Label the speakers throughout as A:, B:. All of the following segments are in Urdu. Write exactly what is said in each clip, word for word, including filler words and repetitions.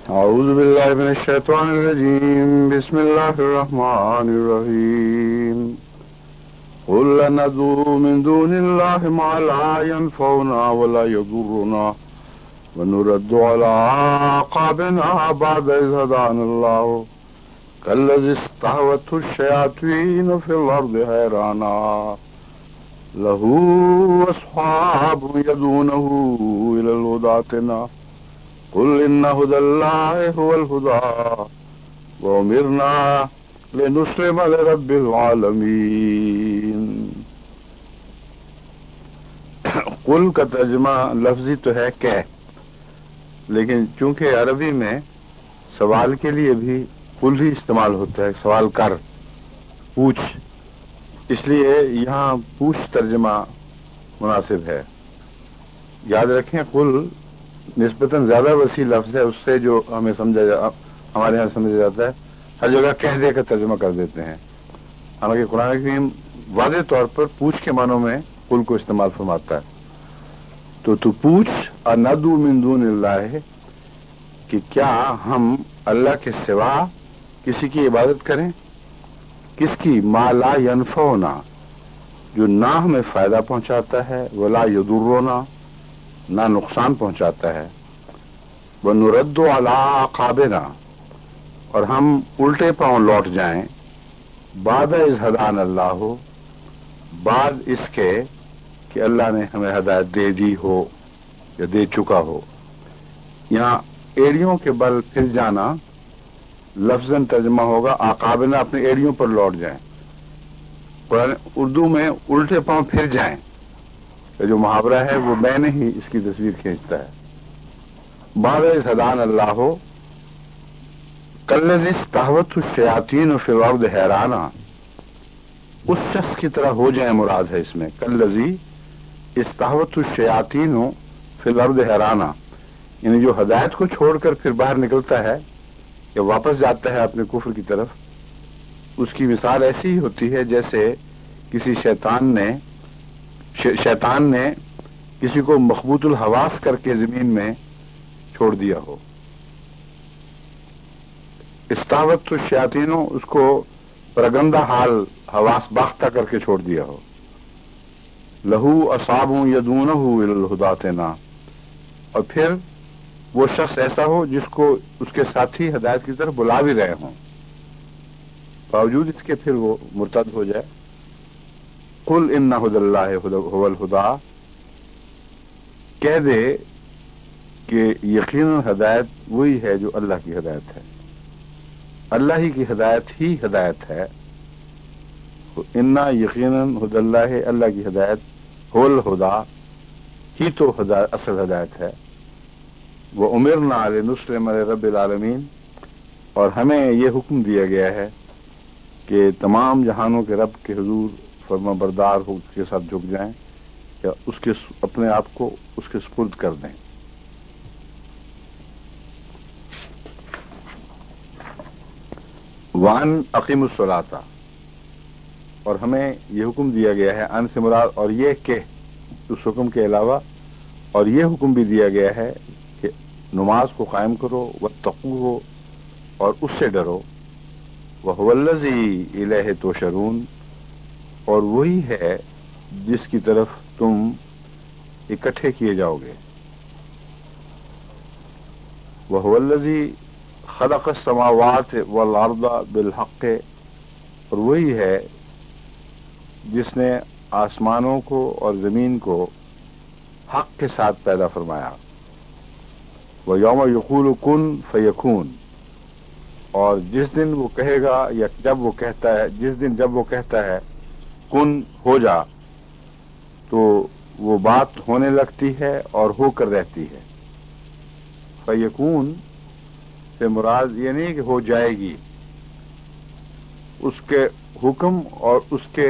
A: أعوذ بالله من الشيطان الرجيم. بسم الله الرحمن الرحيم. قل ندعو من دون الله ما لا ينفعنا ولا يضرنا ونرد على أعقابنا بعد إذ هدانا الله كالذي استهوته الشياطين في الأرض حيرانا له أصحاب يدعونه إلى الهدى ائتنا قل إن هدى الله هو الهدى وأمرنا لنسلم لرب العالمین. قل کا ترجمہ لفظی تو ہے کہ، لیکن چونکہ عربی میں سوال کے لیے بھی قل ہی استعمال ہوتا ہے، سوال کر، پوچھ، اس لیے یہاں پوچھ ترجمہ مناسب ہے. یاد رکھیں قل نسبتاً زیادہ وسیع لفظ ہے اس سے جو ہمیں سمجھا جا ہمارے یہاں سمجھا جاتا ہے. ہر جگہ کہہ دے کا ترجمہ کر دیتے ہیں، حالانکہ قرآن کریم واضح طور پر پوچھ کے معنوں میں قل کو استعمال فرماتا ہے. تو تو پوچھ اور ندعو من دون اللہ، کہ کیا ہم اللہ کے سوا کسی کی عبادت کریں؟ کس کی؟ ما لا ینفعنا، جو نہ ہمیں فائدہ پہنچاتا ہے، ولا یضرنا، نہ نقصان پہنچاتا ہے، وَنُرَدُّ عَلَىٰ أَعْقَابِنَا، اور ہم الٹے پاؤں لوٹ جائیں، بعد اذ ہدانا اللہ، بعد اس کے کہ اللہ نے ہمیں ہدایت دے دی ہو یا دے چکا ہو. یہاں ایڑیوں کے بل پھر جانا لفظاً ترجمہ ہوگا عقابنا، اپنے ایڑیوں پر لوٹ جائیں. قرآن اردو میں الٹے پاؤں پھر جائیں جو محاورہ ہے وہ میں نے ہی اس کی تصویر کھینچتا ہے. بعد اذ ہدانا اللہ کالذی استہوته الشیاطین فی الارض حیرانا، اس شخص کی طرح ہو جائیں مراد ہے اس میں. کالذی استہوته الشیاطین فی الارض حیرانا، یعنی جو ہدایت کو چھوڑ کر پھر باہر نکلتا ہے یا واپس جاتا ہے اپنے کفر کی طرف، اس کی مثال ایسی ہی ہوتی ہے جیسے کسی شیطان نے شیطان نے کسی کو مخبوط الحواس کر کے زمین میں چھوڑ دیا ہو. استاوت الشیاطین، اس کو پرگندہ حال حواس باختہ کر کے چھوڑ دیا ہو. لہو اصحاب یدعونہ الی الہدی ائتنا، اور پھر وہ شخص ایسا ہو جس کو اس کے ساتھی ہدایت کی طرف بلا بھی رہے ہوں، باوجود اس کے پھر وہ مرتد ہو جائے. قل ان ھدی اللہ ھو الھدی، کہہ دے کہ یقیناً ہدایت وہی ہے جو اللہ کی ہدایت ہے، اللہ ہی کی ہدایت ہی ہدایت ہے. انا یقیناً ھدی اللہ، اللہ کی ہدایت، ھو الھدی، ہی تو ہدایت اصل ہدایت ہے. وَأُمِرْنَا لِنُسْلِمَ لِرَبِّ الْعَالَمِينَ، اور ہمیں یہ حکم دیا گیا ہے کہ تمام جہانوں کے رب کے حضور فرما بردار ہو کے ساتھ جھک جائیں یا اس کے اپنے آپ کو اس کے سپرد کر دیں. وان اقیم الصلاۃ، اور ہمیں یہ حکم دیا گیا ہے، ان سے مراد اور یہ کہ اس حکم کے علاوہ اور یہ حکم بھی دیا گیا ہے کہ نماز کو قائم کرو، واتقوہ، اور اس سے ڈرو. وہو الذی الیہ تحشرون، اور وہی ہے جس کی طرف تم اکٹھے کیے جاؤ گے. وہو الذی خلق السماوات والارض بالحق، اور وہی ہے جس نے آسمانوں کو اور زمین کو حق کے ساتھ پیدا فرمایا. وَيَوْمَ يَقُولُ كُن فَيَكُونُ، اور جس دن وہ کہے گا یا جب وہ کہتا ہے جس دن جب وہ کہتا ہے کن ہو جا، تو وہ بات ہونے لگتی ہے اور ہو کر رہتی ہے. فَيَكُون سے مراد یہ نہیں کہ ہو جائے گی، اس کے حکم اور اس کے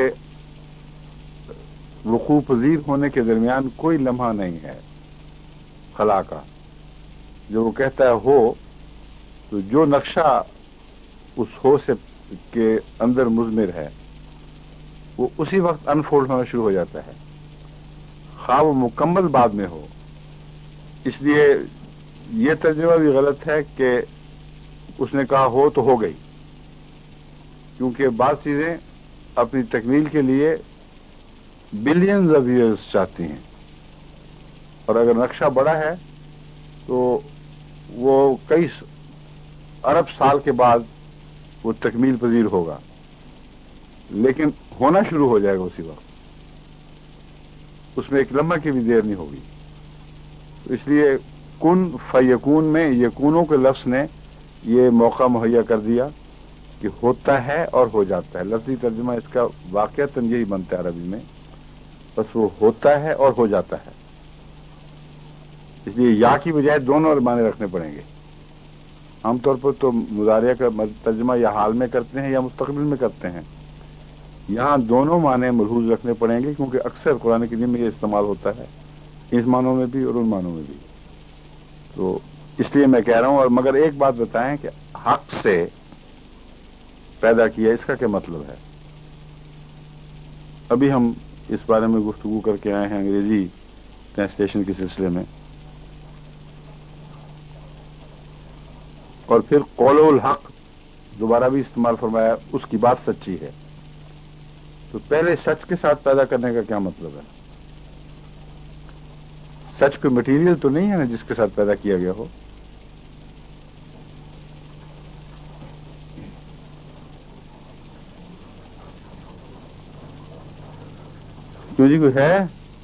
A: وقوع پذیر ہونے کے درمیان کوئی لمحہ نہیں ہے خلا کا. جو وہ کہتا ہے ہو، تو جو نقشہ اس ہو سے کے اندر مضمر ہے وہ اسی وقت انفولڈ ہونا شروع ہو جاتا ہے، خواہ وہ مکمل بعد میں ہو. اس لیے یہ ترجمہ بھی غلط ہے کہ اس نے کہا ہو تو ہو گئی، کیونکہ بعض چیزیں اپنی تکمیل کے لیے بلینز آف ایئرز چاہتی ہیں، اور اگر نقشہ بڑا ہے تو وہ کئی ارب سال کے بعد وہ تکمیل پذیر ہوگا، لیکن ہونا شروع ہو جائے گا اسی وقت، اس میں ایک لمحہ کی بھی دیر نہیں ہوگی۔ تو اس لیے کن فیکون میں یکونوں کے لفظ نے یہ موقع مہیا کر دیا کہ ہوتا ہے اور ہو جاتا ہے۔ لفظی ترجمہ اس کا واقعتاً یہی بنتا ہے عربی میں، بس وہ ہوتا ہے اور ہو جاتا ہے، اس لیے یا کی بجائے دونوں معنی رکھنے پڑیں گے۔ عام طور پر تو مضارع کا ترجمہ یا حال میں کرتے ہیں یا مستقبل میں کرتے ہیں، یہاں دونوں معنی ملحوظ رکھنے پڑیں گے، کیونکہ اکثر قرآن کریم میں یہ استعمال ہوتا ہے، اس معنوں میں بھی اور ان معنوں میں بھی۔ تو اس لیے میں کہہ رہا ہوں، اور مگر ایک بات بتائیں کہ حق سے پیدا کیا، اس کا کیا مطلب ہے؟ ابھی ہم اس بارے میں گفتگو کر کے آئے ہیں انگریزی ٹرانسلیشن کے سلسلے میں، اور پھر قول الحق دوبارہ بھی استعمال فرمایا، اس کی بات سچی ہے۔ تو پہلے سچ کے ساتھ پیدا کرنے کا کیا مطلب ہے؟ سچ کوئی مٹیریل تو نہیں ہے نا جس کے ساتھ پیدا کیا گیا ہو۔ کیوں جی، کوئی ہے؟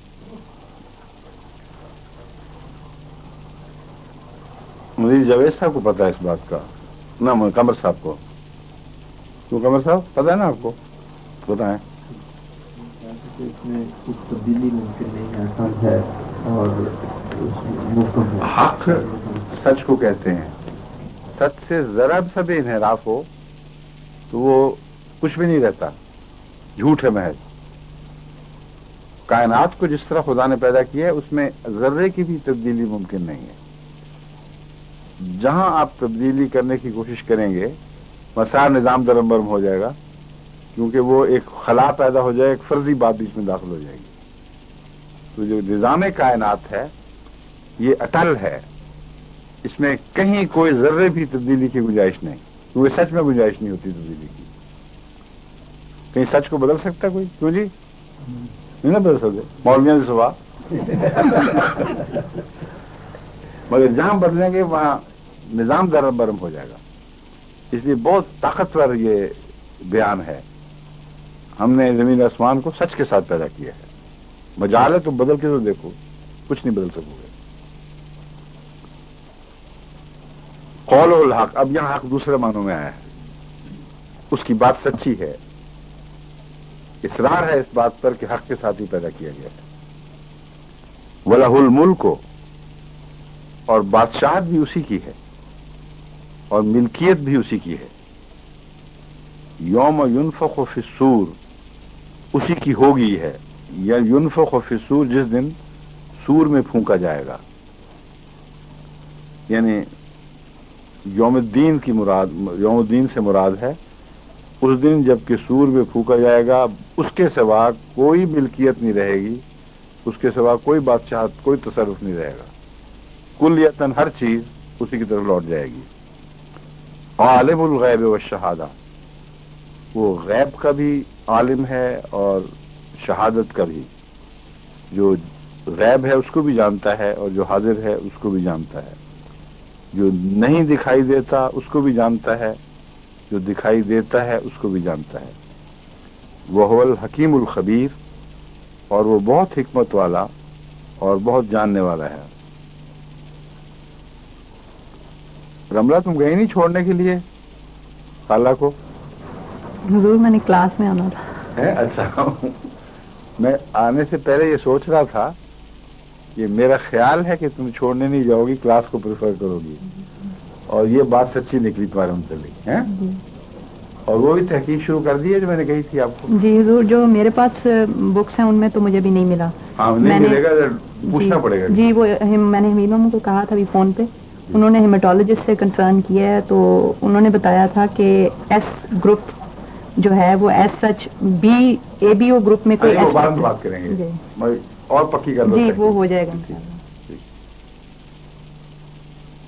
A: مجھے جاوید صاحب کو پتا ہے اس بات کا، نہ قمر صاحب کو۔ کیوں قمر صاحب پتا ہے نا آپ کو؟ بتائیں۔
B: اس میں کچھ تبدیلی ممکن نہیں ہے، اور
A: حق سچ کو کہتے ہیں، سچ سے ذرا سا بھی انحراف ہو تو وہ کچھ بھی نہیں رہتا، جھوٹ ہے محض۔ کائنات کو جس طرح خدا نے پیدا کیا ہے اس میں ذرے کی بھی تبدیلی ممکن نہیں ہے۔ جہاں آپ تبدیلی کرنے کی کوشش کریں گے مسار نظام درم برم ہو جائے گا، کیونکہ وہ ایک خلا پیدا ہو جائے، ایک فرضی بات بیچ میں داخل ہو جائے گی۔ تو جو نظام کائنات ہے یہ اٹل ہے، اس میں کہیں کوئی ذرے بھی تبدیلی کی گنجائش نہیں، کیونکہ سچ میں گنجائش نہیں ہوتی تبدیلی کی۔ کہیں سچ کو بدل سکتا کوئی؟ کیوں جی نہیں نا بدل سکتے، مولویوں سے سوا۔ مگر جہاں بدلیں گے وہاں نظام درم برم ہو جائے گا۔ اس لیے بہت طاقتور یہ بیان ہے، ہم نے زمین آسمان کو سچ کے ساتھ پیدا کیا ہے، مجال ہے تو بدل کے تو دیکھو، کچھ نہیں بدل سکو گے۔ قول الحق، اب یہاں حق دوسرے معنوں میں آیا ہے، اس کی بات سچی ہے، اصرار ہے اس بات پر کہ حق کے ساتھ ہی پیدا کیا گیا ہے۔ وَلَهُ الْمُلْكُ، اور بادشاہت بھی اسی کی ہے اور ملکیت بھی اسی کی ہے۔ یوم ينفخ فی الصور، اسی کی ہوگی ہے، یا ينفخ فی الصور، جس دن سور میں پھونکا جائے گا، یعنی یوم الدین کی مراد، یوم الدین سے مراد ہے اس دن جب کہ سور میں پھونکا جائے گا، اس کے سوا کوئی ملکیت نہیں رہے گی، اس کے سوا کوئی بادشاہت، کوئی تصرف نہیں رہے گا، کلیتاً ہر چیز اسی کی طرف لوٹ جائے گی۔ عالم الغیب والشہادہ، وہ غیب کا بھی عالم ہے اور شہادت کا بھی، جو غیب ہے اس کو بھی جانتا ہے اور جو حاضر ہے اس کو بھی جانتا ہے، جو نہیں دکھائی دیتا اس کو بھی جانتا ہے، جو دکھائی دیتا ہے اس کو بھی جانتا ہے۔ وہو الحکیم الخبیر، اور وہ بہت حکمت والا اور بہت جاننے والا ہے۔ رملہ تم گئی نہیں چھوڑنے کے لیے خالہ کو؟
C: حضور میں نے کلاس میں آنا تھا۔
A: ہے اچھا، میں آنے سے پہلے یہ سوچ رہا تھا، یہ میرا خیال ہے کہ تم چھوڑنے نہیں جاؤ گی، کلاس کو پریفر کرو گی، اور یہ بات سچی نکلی تمہارے متعلق ہے۔ اور وہ بھی تحقیق شروع کر دی ہے جو میں نے کہی تھی آپ کو؟
C: جی حضور، جو میرے پاس بکس ہیں ان میں تو مجھے بھی نہیں ملا۔
A: ہاں نہیں ملے گا، پوچھنا پڑے گا۔
C: جی وہ میں نے حمید ماموں کو کہا تھا ابھی فون پہ، انہوں نے ہیماٹولوجسٹ سے کنسرن کیا ہے، تو انہوں نے بتایا تھا کہ ایس گروپ جو ہے وہ ایس سچ B A B O group میں کوئی ایس
A: بات کریں گے اور پکی کر
C: جی وہ ہو جائے گا۔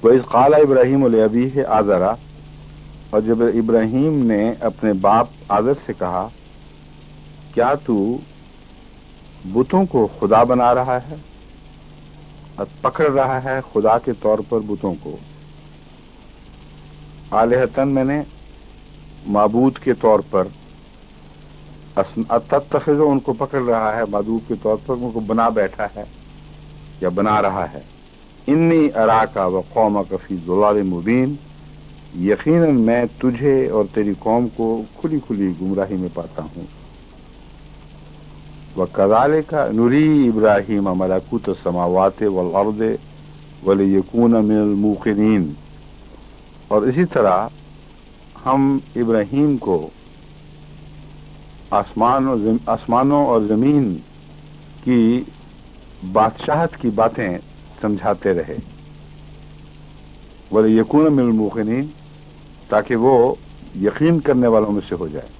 A: وَإِذْ قَالَ إِبْرَاهِيمُ لِأَبِيهِ آزَرَ، اور جب ابراہیم نے اپنے باپ آزر سے کہا کیا تو بتوں کو خدا بنا رہا ہے اور پکڑ رہا ہے خدا کے طور پر بتوں کو، آلہتن میں نے معبود کے طور پر، تتخذ ان کو پکڑ رہا ہے معبود کے طور پر، ان کو بنا بیٹھا ہے یا بنا رہا ہے، انی اراکا و قومک فی ضلال مبین، یقیناً میں تجھے اور تیری قوم کو کھلی کھلی گمراہی میں پاتا ہوں، وَكَذَلِكَ نُرِي إِبْرَاهِيمَ مَلَكُوتَ السَّمَاوَاتِ وَالْأَرْضِ وَلِيَكُونَ مِنَ الْمُوقِنِينَ، اور اسی طرح ہم ابراہیم کو آسمان اور زم... آسمانوں اور زمین کی بادشاہت کی باتیں سمجھاتے رہے، وَلِيَكُونَ مِنَ الْمُوقِنِينَ، تاکہ وہ یقین کرنے والوں میں سے ہو جائے۔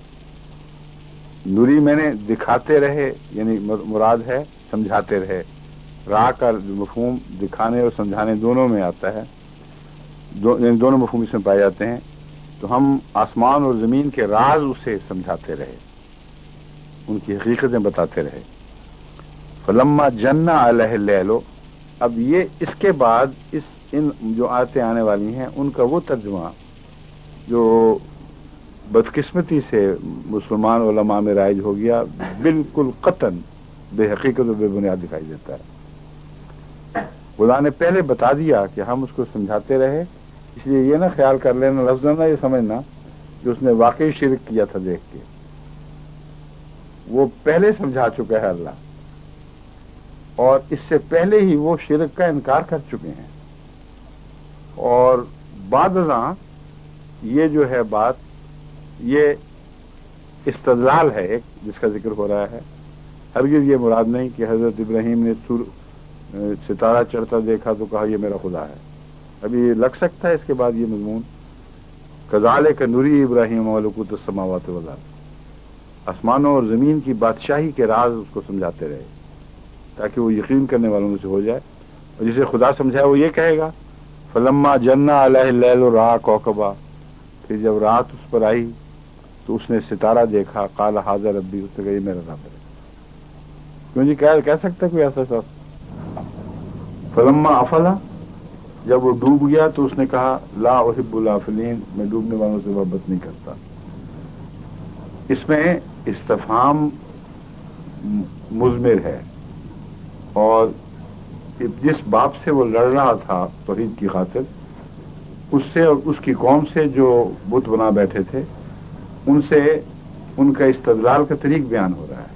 A: نوری میں نے دکھاتے رہے، یعنی مراد ہے سمجھاتے رہے، راہ کا مفہوم دکھانے اور سمجھانے دونوں میں آتا ہے، دو یعنی دونوں مفہوم اس میں پائے جاتے ہیں، تو ہم آسمان اور زمین کے راز اسے سمجھاتے رہے، ان کی حقیقتیں بتاتے رہے۔ فلما جن علیہ اللیل، اب یہ اس کے بعد اس ان جو آیتیں آنے والی ہیں ان کا وہ ترجمہ جو بدقسمتی سے مسلمان علماء میں رائج ہو گیا، بالکل قطعاً بے حقیقت و بے بنیاد دکھائی دیتا ہے۔ خدا نے پہلے بتا دیا کہ ہم اس کو سمجھاتے رہے، اس لیے یہ نہ خیال کر لینا لفظ نہ یہ سمجھنا کہ اس نے واقعی شرک کیا تھا دیکھ کے، وہ پہلے سمجھا چکا ہے اللہ، اور اس سے پہلے ہی وہ شرک کا انکار کر چکے ہیں، اور بعد ازاں یہ جو ہے بات یہ استدلال ہے ایک جس کا ذکر ہو رہا ہے، ہرگز یہ مراد نہیں کہ حضرت ابراہیم نے سور ستارہ چڑھتا دیکھا تو کہا یہ میرا خدا ہے، ابھی لگ سکتا ہے اس کے بعد یہ مضمون کذالک نوری ابراہیم ملکوت السماوات والارض، آسمانوں اور زمین کی بادشاہی کے راز اس کو سمجھاتے رہے تاکہ وہ یقین کرنے والوں میں سے ہو جائے، اور جسے خدا سمجھائے وہ یہ کہے گا فلما جن علیہ اللیل راى کوكبا، پھر جب رات اس پر آئی تو اس نے ستارہ دیکھا، قال ھذا ربی، اس نے کہا یہ میرا رب ہے۔ کیوں جی کہہ سکتا کوئی ایسا شخص؟ فلما افلا، جب وہ ڈوب گیا تو اس نے کہا لا احب الافلین، میں ڈوبنے والوں سے محبت نہیں کرتا۔ اس میں استفہام مضمر ہے، اور جس باپ سے وہ لڑ رہا تھا توحید کی خاطر، اس سے اور اس کی قوم سے جو بت بنا بیٹھے تھے، ان سے ان کا استدلال کا طریق بیان ہو رہا ہے۔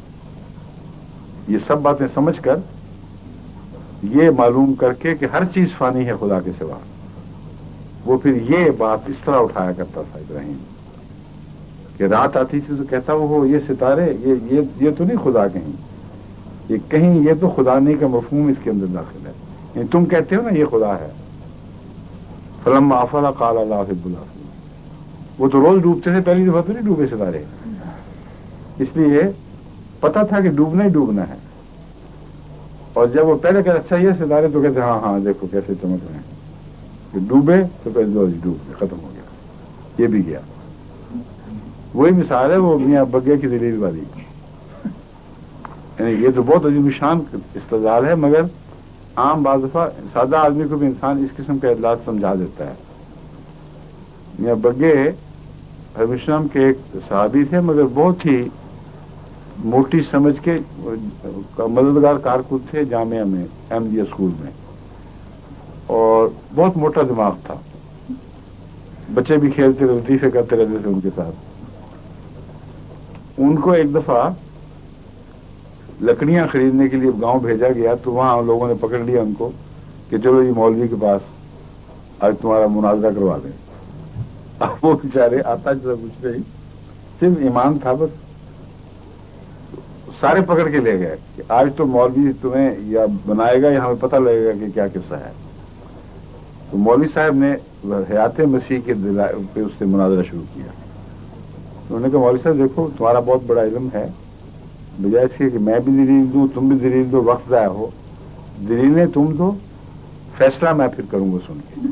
A: یہ سب باتیں سمجھ کر، یہ معلوم کر کے کہ ہر چیز فانی ہے خدا کے سوا، وہ پھر یہ بات اس طرح اٹھایا کرتا تھا ابراہیم کہ رات آتی تھی تو کہتا وہ یہ ستارے یہ یہ یہ تو نہیں خدا کہیں، یہ کہیں یہ تو خدا نہیں کا مفہوم اس کے اندر داخل ہے، یعنی تم کہتے ہو نا یہ خدا ہے۔ فلما افلا قال لا احب الافلین، وہ تو روز ڈوبتے تھے، پہلی دفعہ تو نہیں ڈوبے ستارے، اس لیے پتا تھا کہ ڈوبنا ہی ڈوبنا ہے، اور جب وہ پہلے کہتے اچھا یہ ستارے تو کہتے ہاں ہاں دیکھو کیسے چمک رہے ہیں، کہ ڈوبے تو پہلے دو ڈوب گئے، ختم ہو گیا، یہ بھی گیا۔ وہی مثال ہے وہ میاں بگے کی دلیل والی، یعنی یہ تو بہت عظیم شان استدلال ہے، مگر عام بعض دفعہ سادہ آدمی کو بھی انسان اس قسم کا اطلاع سمجھا دیتا ہے۔ میاں بگے حضرت السلام کے ایک صحابی تھے، مگر بہت ہی موٹی سمجھ کے مددگار کارکن تھے جامعہ میں، احمدیہ اسکول میں، اور بہت موٹا دماغ تھا، بچے بھی کھیلتے رہتے، لطیفے کرتے رہتے تھے ان کے ساتھ۔ ان کو ایک دفعہ لکڑیاں خریدنے کے لیے گاؤں بھیجا گیا، تو وہاں لوگوں نے پکڑ لیا ان کو کہ چلو یہ مولوی کے پاس آج تمہارا مناظرہ کروا دیں۔ اب وہ بیچارے آتا جیسا کچھ نہیں، صرف ایمان تھا بس، سارے پکڑ کے لے گئے کہ آج تو مولوی تمہیں یا بنائے گا یا ہمیں پتہ لگے گا کہ کیا قصہ ہے۔ تو مولوی صاحب نے حیات مسیح کے پہ اس سے مناظرہ شروع کیا۔ انہوں نے کہا مولوی صاحب دیکھو تمہارا بہت بڑا علم ہے، بجائے اس کے کہ میں بھی دلیل دوں تم بھی دلیل دو، وقت ضائع ہو، دلیلیں تم دو، فیصلہ میں پھر کروں گا سن کے.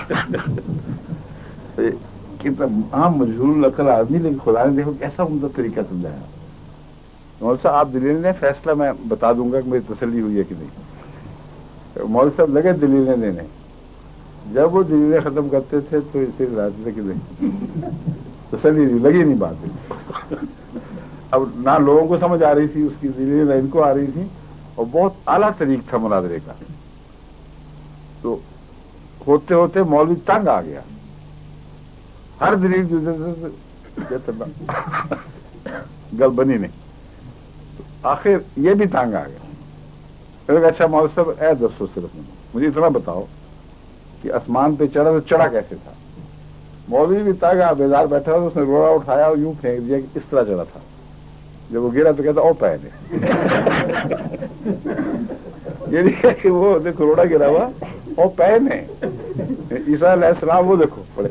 A: کتنا عام مجہول العقل آدمی، لیکن خدا نے دیکھو کیسا عمدہ طریقہ سمجھایا. مولوی صاحب آپ دلیل نے فیصلہ میں بتا دوں گا کہ میری تسلی ہوئی ہے کہ نہیں. مولوی صاحب لگے دلیلیں دینے، جب وہ دلیلیں ختم کرتے تھے تو اسے لاتے تھے کہ نہیں تسلی نہیں لگی، نہیں بات. اب نہ لوگوں کو سمجھ آ رہی تھی اس کی دلیلیں، نہ ان کو آ رہی تھی، اور بہت اعلیٰ طریق تھا مناظرے کا. تو ہوتے ہوتے مولوی تنگ آ گیا، ہر دلیل کی وجہ سے گل بنی نہیں. آخر یہ بھی تنگ آ گیا. اچھا مولوی صاحب اے دوستو صرف مجھے اتنا بتاؤ کہ آسمان پہ چڑھا تو چڑھا کیسے تھا؟ مولوی بھی تنگ آ بیدار بیٹھا تھا، اس نے روڑا اٹھایا اور یوں پھینک دیا کہ اس طرح چڑھا تھا. جب وہ گرا تو کہتا او پہنے. یہ نہیں ہے کہ وہ دیکھو روڑا گرا ہوا او پہنے. عیسیٰ علیہ السلام وہ دیکھو پڑے.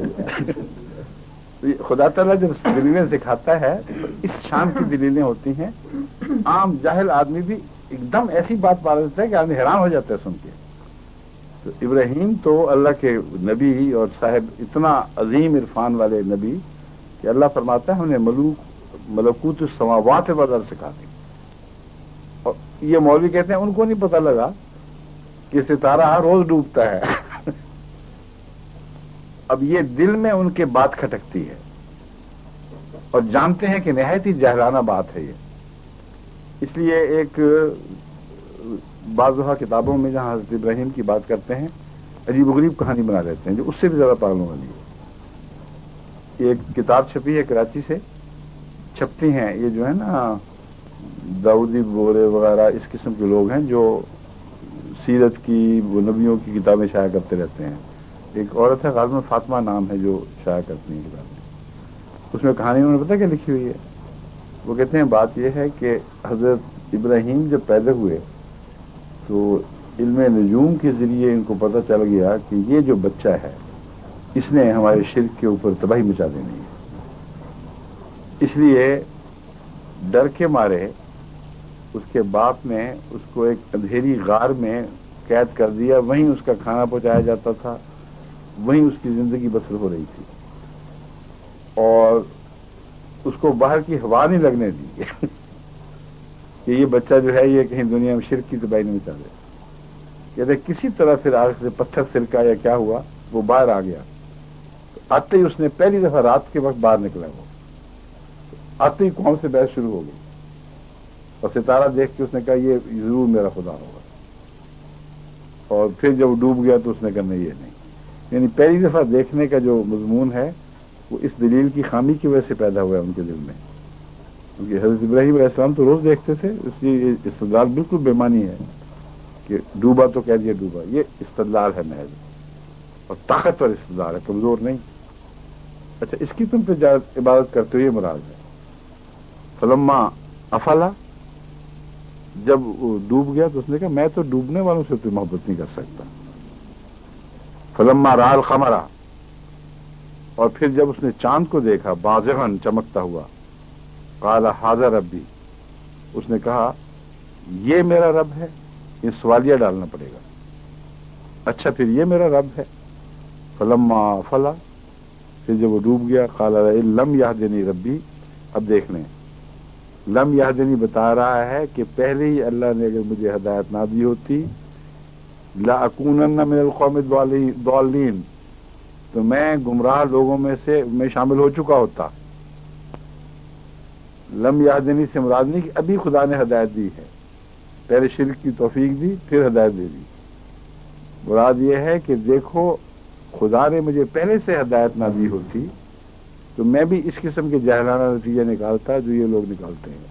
A: خدا تعالیٰ جب دلیلیں سکھاتا ہے تو اس شان کی دلیلیں ہوتی ہیں، عام جاہل آدمی بھی ایک دم ایسی بات پا دیتا ہے کہ آدمی حیران ہو جاتا ہے سن کے. تو ابراہیم تو اللہ کے نبی اور صاحب اتنا عظیم عرفان والے نبی کہ اللہ فرماتا ہے ہم نے ملوک ملکوت السماوات والارض سکھا دی. اور یہ مولوی کہتے ہیں ان کو نہیں پتہ لگا کہ ستارہ ہر روز ڈوبتا ہے. اب یہ دل میں ان کے بات کھٹکتی ہے اور جانتے ہیں کہ نہایت ہی جاہلانہ بات ہے یہ. اس لیے ایک بعض دفعہ کتابوں میں جہاں حضرت ابراہیم کی بات کرتے ہیں عجیب و غریب کہانی بنا لیتے ہیں جو اس سے بھی زیادہ پاگلوں والی ہے. ایک کتاب چھپی ہے کراچی سے، چھپتی ہیں یہ جو ہے نا داؤدی بورے وغیرہ اس قسم کے لوگ ہیں جو سیرت کی وہ نبیوں کی کتابیں شائع کرتے رہتے ہیں. ایک عورت ہے غالباً فاطمہ نام ہے جو شائع کرتی ہیں کتابیں. اس میں کہانی انہوں نے پتہ کیا لکھی ہوئی ہے؟ وہ کہتے ہیں بات یہ ہے کہ حضرت ابراہیم جب پیدا ہوئے تو علم نجوم کے ذریعے ان کو پتہ چل گیا کہ یہ جو بچہ ہے اس نے ہمارے شرک کے اوپر تباہی مچا دینی ہے. اس لیے ڈر کے مارے اس کے باپ نے اس کو ایک اندھیری غار میں قید کر دیا، وہیں اس کا کھانا پہنچایا جاتا تھا، وہیں اس کی زندگی بسر ہو رہی تھی، اور اس کو باہر کی ہوا نہیں لگنے دی کہ یہ بچہ جو ہے یہ کہیں دنیا میں شرک کی تباہی نہیں مچا دے. کہتے کسی طرح پھر آگ سے پتھر سرکا یا کیا ہوا وہ باہر آ گیا. آتے ہی اس نے پہلی دفعہ رات کے وقت باہر نکلا، وہ آتے ہی قوم سے بحث شروع ہو گئی، اور ستارہ دیکھ کے اس نے کہا یہ ضرور میرا خدا ہوگا. اور پھر جب ڈوب گیا تو اس نے کہا نہیں یہ نہیں. یعنی پہلی دفعہ دیکھنے کا جو مضمون ہے وہ اس دلیل کی خامی کی وجہ سے پیدا ہوا ہے ان کے دل میں، کیونکہ حضرت ابراہیم علیہ السلام تو روز دیکھتے تھے. اس لیے یہ استدلال بالکل بےمانی ہے کہ ڈوبا تو کہہ دیا ڈوبا. یہ استدلال ہے محض، اور طاقتور استدلال ہے، کمزور نہیں. اچھا اس کی تم پہ عبادت کرتے ہو یہ مراد ہے. فلما افلا، جب وہ ڈوب گیا تو اس نے کہا میں تو ڈوبنے والوں سے تو محبت نہیں کر سکتا. فلما رأى القمر، اور پھر جب اس نے چاند کو دیکھا بازغاً چمکتا ہوا، قال ھذا ربی، اس نے کہا یہ میرا رب ہے. یہ سوالیہ ڈالنا پڑے گا. اچھا پھر یہ میرا رب ہے. فلما افلا، پھر جب وہ ڈوب گیا، قال لم یہدنی ربی. اب دیکھ لیں لم یہدنی بتا رہا ہے کہ پہلے ہی اللہ نے اگر مجھے ہدایت نہ دی ہوتی لأکونن من القوم الضالین، تو میں گمراہ لوگوں میں سے میں شامل ہو چکا ہوتا. لم یہدنی سے مراد نہیں کہ ابھی خدا نے ہدایت دی ہے، پہلے شرک کی توفیق دی پھر ہدایت دے دی. مراد یہ ہے کہ دیکھو خدا نے مجھے پہلے سے ہدایت نہ دی ہوتی تو میں بھی اس قسم کے جاہلانہ نتیجے نکالتا جو یہ لوگ نکالتے ہیں.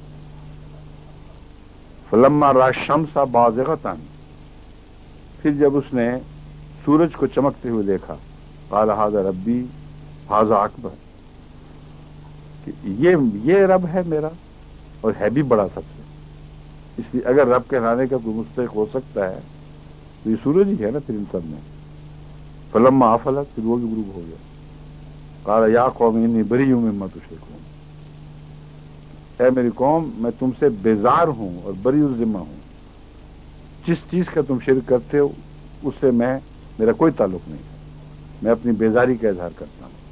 A: فلما رأى الشمس بازغۃ، پھر جب اس نے سورج کو چمکتے ہوئے دیکھا، قال ھذا ربی ھذا اکبر، کہ یہ یہ رب ہے میرا اور ہے بھی بڑا سب سے. اس لیے اگر رب کہلانے کا کوئی مستحق ہو سکتا ہے تو یہ سورج ہی ہے نا پھر ان سب میں. فلما افلت، پھر وہ بھی غروب ہو گیا. قال یا قوم انی بریء مما تشرکون، اے میری قوم میں تم سے بیزار ہوں اور بری الذمہ ہوں. جس چیز کا تم شرک کرتے ہو اس سے میں میرا کوئی تعلق نہیں ہے، میں اپنی بیزاری کا اظہار کرتا ہوں۔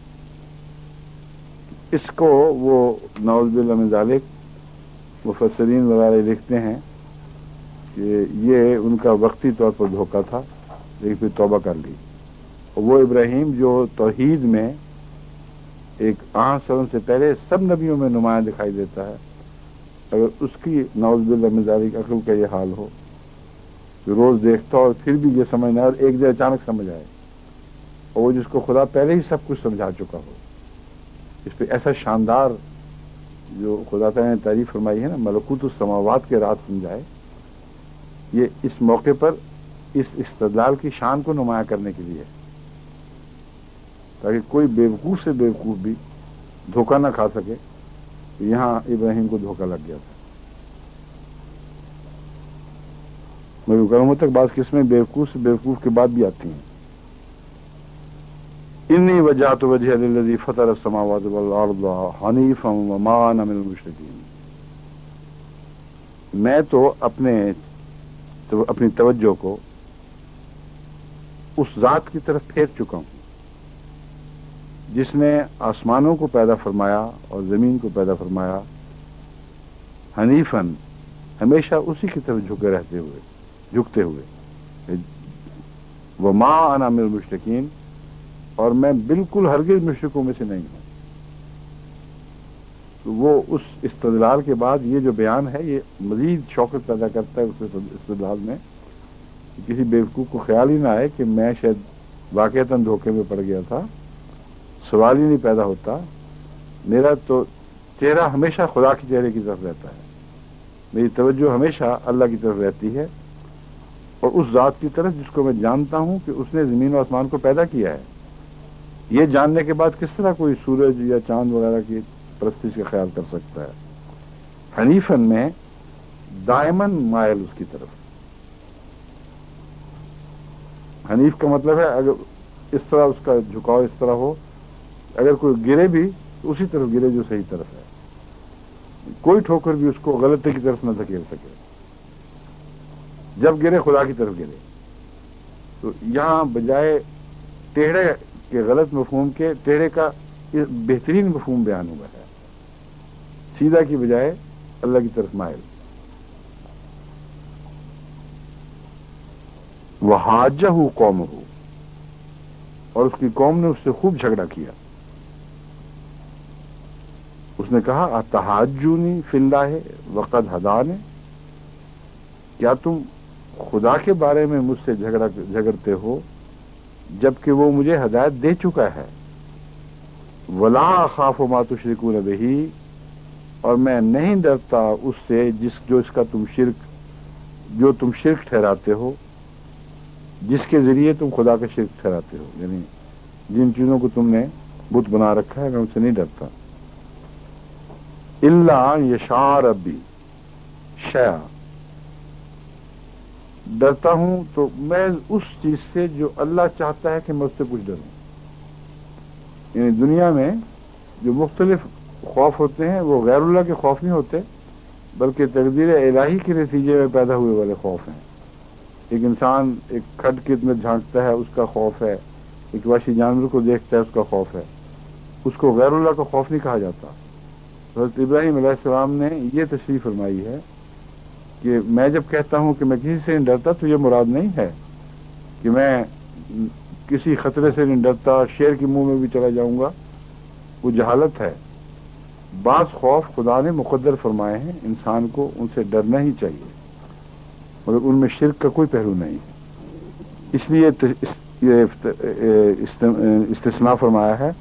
A: اس کو وہ نعوذ باللہ من ذالک مفسرین وغیرہ لکھتے ہیں کہ یہ ان کا وقتی طور پر دھوکہ تھا، لیکن پھر توبہ کر لی۔ اور وہ ابراہیم جو توحید میں ایک آن سرن سے پہلے سب نبیوں میں نمایاں دکھائی دیتا ہے، اگر اس کی نعوذ باللہ من ذالک عقل کا یہ حال ہو کہ روز دیکھتا اور پھر بھی یہ سمجھنا اور ایک دن اچانک سمجھ آئے، اور وہ جس کو خدا پہلے ہی سب کچھ سمجھا چکا ہو، اس پہ ایسا شاندار جو خدا تعالیٰ نے تعریف فرمائی ہے نا، ملکوت السماوات کے راز سمجھائے، یہ اس موقع پر اس استدلال کی شان کو نمایاں کرنے کے لیے، تاکہ کوئی بیوقوف سے بیوقوف بھی دھوکہ نہ کھا سکے۔ یہاں ابراہیم کو دھوکہ لگ گیا تھا۔ مگر قیامت تک بعض قسمیں بیوقوف سے بیوقوف کے بعد بھی آتی ہیں۔ انی وجہت وجہ للذی فطر السماوات والارض حنیفا وما انا من المشرکین، میں تو اپنے تو اپنی توجہ کو اس ذات کی طرف پھیر چکا ہوں جس نے آسمانوں کو پیدا فرمایا اور زمین کو پیدا فرمایا، حنیفاً ہمیشہ اسی کی طرف جھکے رہتے ہوئے جھکتے ہوئے، وما انا من المشرکین، اور میں بالکل ہرگز مشرکوں میں سے نہیں ہوں۔ تو وہ اس استدلال کے بعد یہ جو بیان ہے یہ مزید شوقت پیدا کرتا ہے اس استدلال میں، کہ کسی بیوقوف کو خیال ہی نہ آئے کہ میں شاید واقعتاً دھوکے میں پڑ گیا تھا، سوال ہی نہیں پیدا ہوتا، میرا تو چہرہ ہمیشہ خدا کے چہرے کی طرف رہتا ہے، میری توجہ ہمیشہ اللہ کی طرف رہتی ہے، اور اس ذات کی طرف جس کو میں جانتا ہوں کہ اس نے زمین و آسمان کو پیدا کیا ہے۔ یہ جاننے کے بعد کس طرح کوئی سورج یا چاند وغیرہ کی پرستش کا خیال کر سکتا ہے؟ حنیفاً میں دائماً مائل اس کی طرف۔ حنیف کا مطلب ہے اگر اس طرح اس کا جھکاؤ اس طرح ہو، اگر کوئی گرے بھی تو اسی طرف گرے جو صحیح طرف ہے، کوئی ٹھوکر بھی اس کو غلطی کی طرف نہ دھکیل سکے، جب گرے خدا کی طرف گرے۔ تو یہاں بجائے ٹیڑھے کے غلط مفہوم کے ٹیڑھے کا بہترین مفہوم بیان ہوا ہے، سیدھا کی بجائے اللہ کی طرف مائل۔ وحاجہ قومہ، اور اس کی قوم نے اس سے خوب جھگڑا کیا۔ اس نے کہا اتحاجونی فی اللہ وقد ہدانی، کیا تم خدا کے بارے میں مجھ سے جھگڑا جھگڑتے ہو جبکہ وہ مجھے ہدایت دے چکا ہے۔ ولا اخاف ما تشرکون بہ، اور میں نہیں ڈرتا اس سے جس جو اس کا تم شرک جو تم شرک ٹھہراتے ہو، جس کے ذریعے تم خدا کا شرک ٹھہراتے ہو، یعنی جن چیزوں کو تم نے بت بنا رکھا ہے میں ان سے نہیں ڈرتا۔ الا یشاء ربی شیئا، ڈرتا ہوں تو میں اس چیز سے جو اللہ چاہتا ہے کہ میں اس سے کچھ ڈروں۔ یعنی دنیا میں جو مختلف خوف ہوتے ہیں وہ غیر اللہ کے خوف نہیں ہوتے، بلکہ تقدیر الہی کے نتیجے میں پیدا ہوئے والے خوف ہیں۔ ایک انسان ایک کھڈ کی میں جھانکتا ہے، اس کا خوف ہے، ایک وحشی جانور کو دیکھتا ہے، اس کا خوف ہے، اس کو غیر اللہ کا خوف نہیں کہا جاتا۔ حضرت ابراہیم علیہ السلام نے یہ تشریح فرمائی ہے کہ میں جب کہتا ہوں کہ میں کسی سے نہیں ڈرتا تو یہ مراد نہیں ہے کہ میں کسی خطرے سے نہیں ڈرتا، شیر کے منہ میں بھی چلا جاؤں گا، وہ جہالت ہے۔ بعض خوف خدا نے مقدر فرمائے ہیں، انسان کو ان سے ڈرنا ہی چاہیے، مگر ان میں شرک کا کوئی پہلو نہیں ہے، اس لیے یہ استثناء فرمایا ہے۔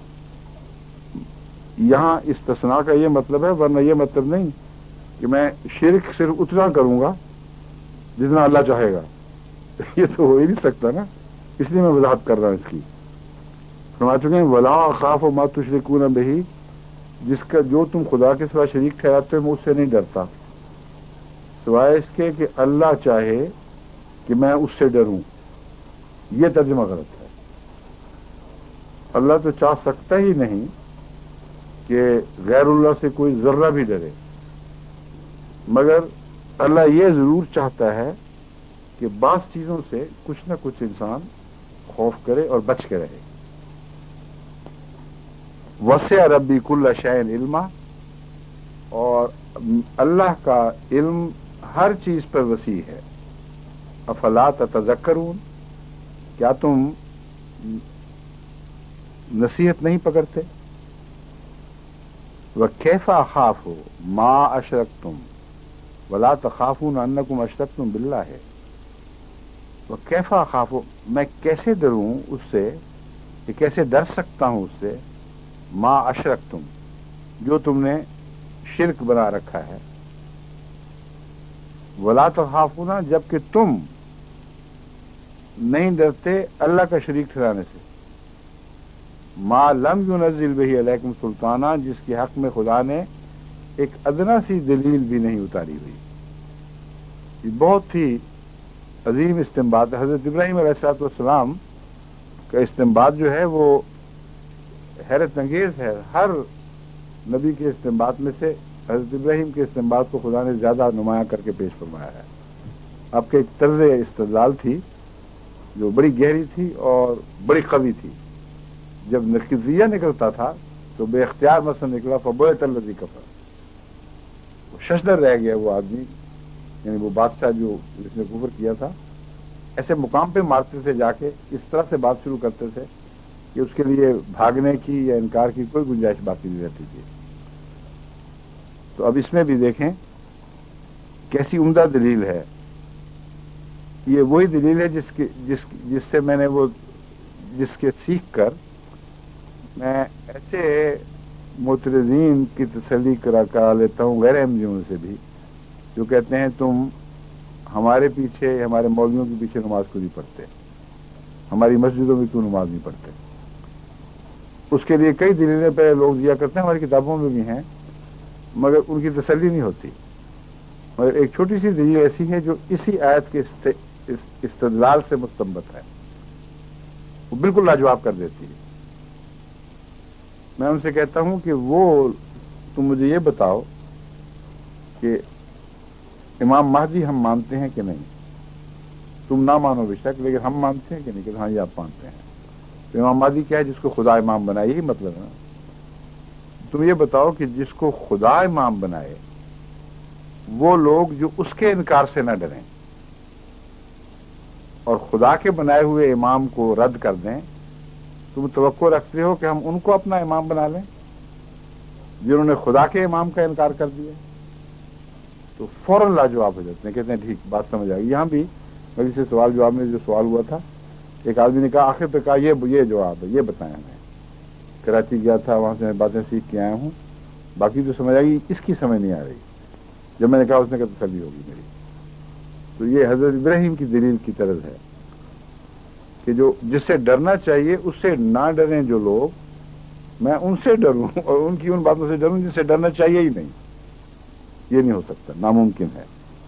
A: یہاں استثناء کا یہ مطلب ہے، ورنہ یہ مطلب نہیں کہ میں شرک صرف اتنا کروں گا جتنا اللہ چاہے گا، یہ تو ہو ہی نہیں سکتا نا، اس لیے میں وضاحت کر رہا ہوں اس کی۔ فرما چکے ہیں ولا اخاف ما تشرکون بہ، جس کا جو تم خدا کے سوا شریک ٹھہراتے ہو میں اس سے نہیں ڈرتا، سوائے اس کے کہ اللہ چاہے کہ میں اس سے ڈروں۔ یہ ترجمہ غلط ہے، اللہ تو چاہ سکتا ہی نہیں کہ غیر اللہ سے کوئی ذرہ بھی ڈرے، مگر اللہ یہ ضرور چاہتا ہے کہ بعض چیزوں سے کچھ نہ کچھ انسان خوف کرے اور بچ کے رہے. وسع ربی کل شیء علما، اور اللہ کا علم ہر چیز پر وسیع ہے. افلا تتذکرون، کیا تم نصیحت نہیں پکڑتے؟ وکیف اخاف ما اشرکتم ولا تخافون انکم اشرکتم باللہ. وکیف اخاف، میں کیسے ڈروں اس سے، کہ کیسے ڈر سکتا ہوں اس سے، ما اشرکتم، جو تم نے شرک بنا رکھا ہے. ولا تخافون، جبکہ تم نہیں ڈرتے اللہ کا شریک ٹھہرانے سے. ما لم ينزل به علیکم سلطانہ، جس کے حق میں خدا نے ایک ادنا سی دلیل بھی نہیں اتاری ہوئی. یہ بہت ہی عظیم استنباط ہے. حضرت ابراہیم علیہ الصلوۃ والسلام کا استنباط جو ہے وہ حیرت انگیز ہے. ہر نبی کے استنباط میں سے حضرت ابراہیم کے استنباط کو خدا نے زیادہ نمایاں کر کے پیش فرمایا ہے. آپ کے ایک طرز استدلال تھی جو بڑی گہری تھی اور بڑی قوی تھی. جب نقیضیہ نکلتا تھا تو بے اختیار مثلا نکلا فبعث الذی کفر، ششدر رہ گیا وہ آدمی، یعنی وہ بادشاہ جو جس نے کفر کیا تھا. ایسے مقام پہ مارتے تھے جا کے، اس طرح سے بات شروع کرتے تھے کہ اس کے لیے بھاگنے کی یا انکار کی کوئی گنجائش باقی نہیں رہتی تھی. تو اب اس میں بھی دیکھیں کیسی عمدہ دلیل ہے. یہ وہی دلیل ہے جس کی جس جس سے میں نے وہ جس کے سیکھ کر میں ایسے معترضین کی تسلی کرا کرا لیتا ہوں غیر احمدیوں سے بھی، جو کہتے ہیں تم ہمارے پیچھے، ہمارے مولویوں کے پیچھے نماز کو نہیں پڑھتے، ہماری مسجدوں میں کیوں نماز نہیں پڑھتے. اس کے لیے کئی دلیلیں پہ لوگ دیا کرتے ہیں، ہماری کتابوں میں بھی ہیں، مگر ان کی تسلی نہیں ہوتی. مگر ایک چھوٹی سی دلیل ایسی ہے جو اسی آیت کے استدلال سے مستنبط ہے، وہ بالکل لاجواب کر دیتی ہے. میں ان سے کہتا ہوں کہ وہ تم مجھے یہ بتاؤ کہ امام مہدی ہم مانتے ہیں کہ نہیں. تم نہ مانو بے شک، لیکن ہم مانتے ہیں کہ نہیں، کہ ہاں یہ آپ مانتے ہیں. تو امام مہدی کیا ہے؟ جس کو خدا امام بنائے، یہی مطلب ہے نا. تم یہ بتاؤ کہ جس کو خدا امام بنائے وہ لوگ جو اس کے انکار سے نہ ڈریں اور خدا کے بنائے ہوئے امام کو رد کر دیں، تم توقع رکھتے ہو کہ ہم ان کو اپنا امام بنا لیں جنہوں نے خدا کے امام کا انکار کر دیا؟ تو فوراً لاجواب ہو جاتے ہیں، کہتے ہیں ٹھیک، بات سمجھ آ گئی. یہاں بھی میری سے سوال جواب میں جو سوال ہوا تھا، ایک آدمی نے کہا آخر پہ کہا یہ یہ جواب ہے، یہ بتائیں ہمیں. کراچی گیا تھا، وہاں سے میں باتیں سیکھ کے آیا ہوں، باقی تو سمجھ آ گئی، اس کی سمجھ نہیں آ رہی. جب میں نے کہا اس نے کہا تسلی ہوگی میری. تو یہ حضرت ابراہیم کی دلیل کی طرز ہے کہ جو جس سے ڈرنا چاہیے اس سے نہ ڈریں جو لوگ، میں ان سے ڈروں اور ان کی ان باتوں سے ڈروں جس سے ڈرنا چاہیے ہی نہیں. یہ نہیں ہو سکتا، ناممکن ہے.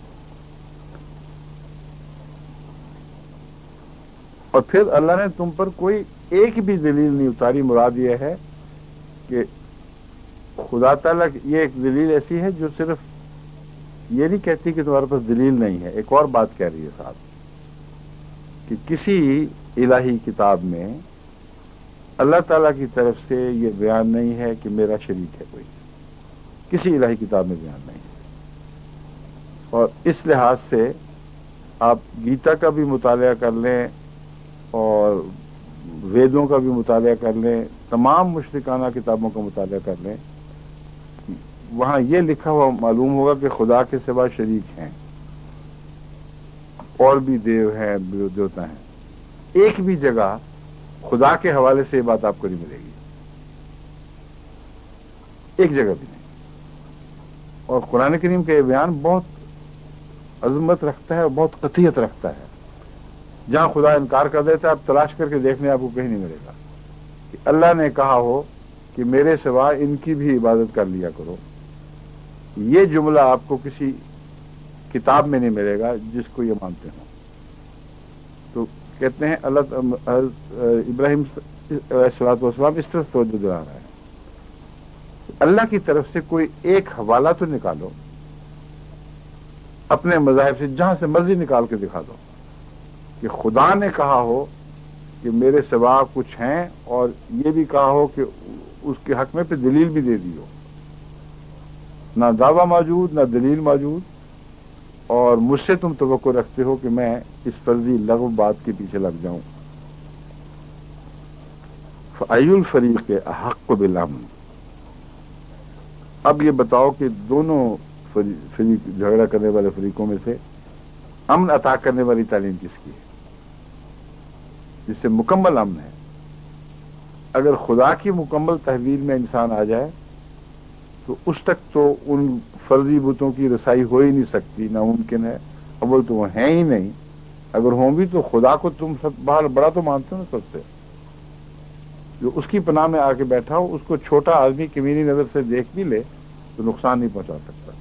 A: اور پھر اللہ نے تم پر کوئی ایک بھی دلیل نہیں اتاری. مراد یہ ہے کہ خدا تعالیٰ یہ ایک دلیل ایسی ہے جو صرف یہ نہیں کہتی کہ تمہارے پاس دلیل نہیں ہے، ایک اور بات کہہ رہی ہے صاحب کہ کسی الہی کتاب میں اللہ تعالیٰ کی طرف سے یہ بیان نہیں ہے کہ میرا شریک ہے کوئی، کسی الہی کتاب میں بیان نہیں ہے. اور اس لحاظ سے آپ گیتا کا بھی مطالعہ کر لیں اور ویدوں کا بھی مطالعہ کر لیں، تمام مشرکانہ کتابوں کا مطالعہ کر لیں، وہاں یہ لکھا ہوا معلوم ہوگا کہ خدا کے سوا شریک ہیں، اور بھی دیو ہیں، دیوتا ہیں. ایک بھی جگہ خدا کے حوالے سے یہ بات آپ کو نہیں ملے گی، ایک جگہ بھی نہیں. اور قرآن کریم کا یہ بیان بہت عظمت رکھتا ہے اور بہت قطعیت رکھتا ہے. جہاں خدا انکار کر دیتا ہے آپ تلاش کر کے دیکھنے آپ کو کہیں نہیں ملے گا کہ اللہ نے کہا ہو کہ میرے سوا ان کی بھی عبادت کر لیا کرو. یہ جملہ آپ کو کسی کتاب میں نہیں ملے گا جس کو یہ مانتے ہوں. تو کہتے ہیں اللہ ابراہیم علیہ الصلوۃ والسلام اس طرح توجہ دلا رہا ہے، اللہ کی طرف سے کوئی ایک حوالہ تو نکالو، اپنے مذاہب سے جہاں سے مرضی نکال کے دکھا دو کہ خدا نے کہا ہو کہ میرے سوا کچھ ہیں، اور یہ بھی کہا ہو کہ اس کے حق میں پھر دلیل بھی دے دی ہو. نہ دعویٰ موجود، نہ دلیل موجود، اور مجھ سے تم توقع رکھتے ہو کہ میں اس فرضی لغو بات کے پیچھے لگ جاؤں. فَأَيُّ الْفَرِيقِ أَحَقُّ بِالْأَمْنِ. اب یہ بتاؤ کہ دونوں فریق جھگڑا کرنے والے فریقوں میں سے امن عطا کرنے والی تعلیم کس کی ہے، جس سے مکمل امن ہے؟ اگر خدا کی مکمل تحویل میں انسان آ جائے تو اس تک تو ان فرضی بتوں کی رسائی ہو ہی نہیں سکتی، ناممکن ہے. اول تو وہ ہیں ہی نہیں، اگر ہوں بھی تو خدا کو تم سب باہر بڑا تو مانتے ہو سب سے. جو اس کی پناہ میں آ کے بیٹھا ہو اس کو چھوٹا آدمی کمینی نظر سے دیکھ بھی لے تو نقصان نہیں پہنچا سکتا.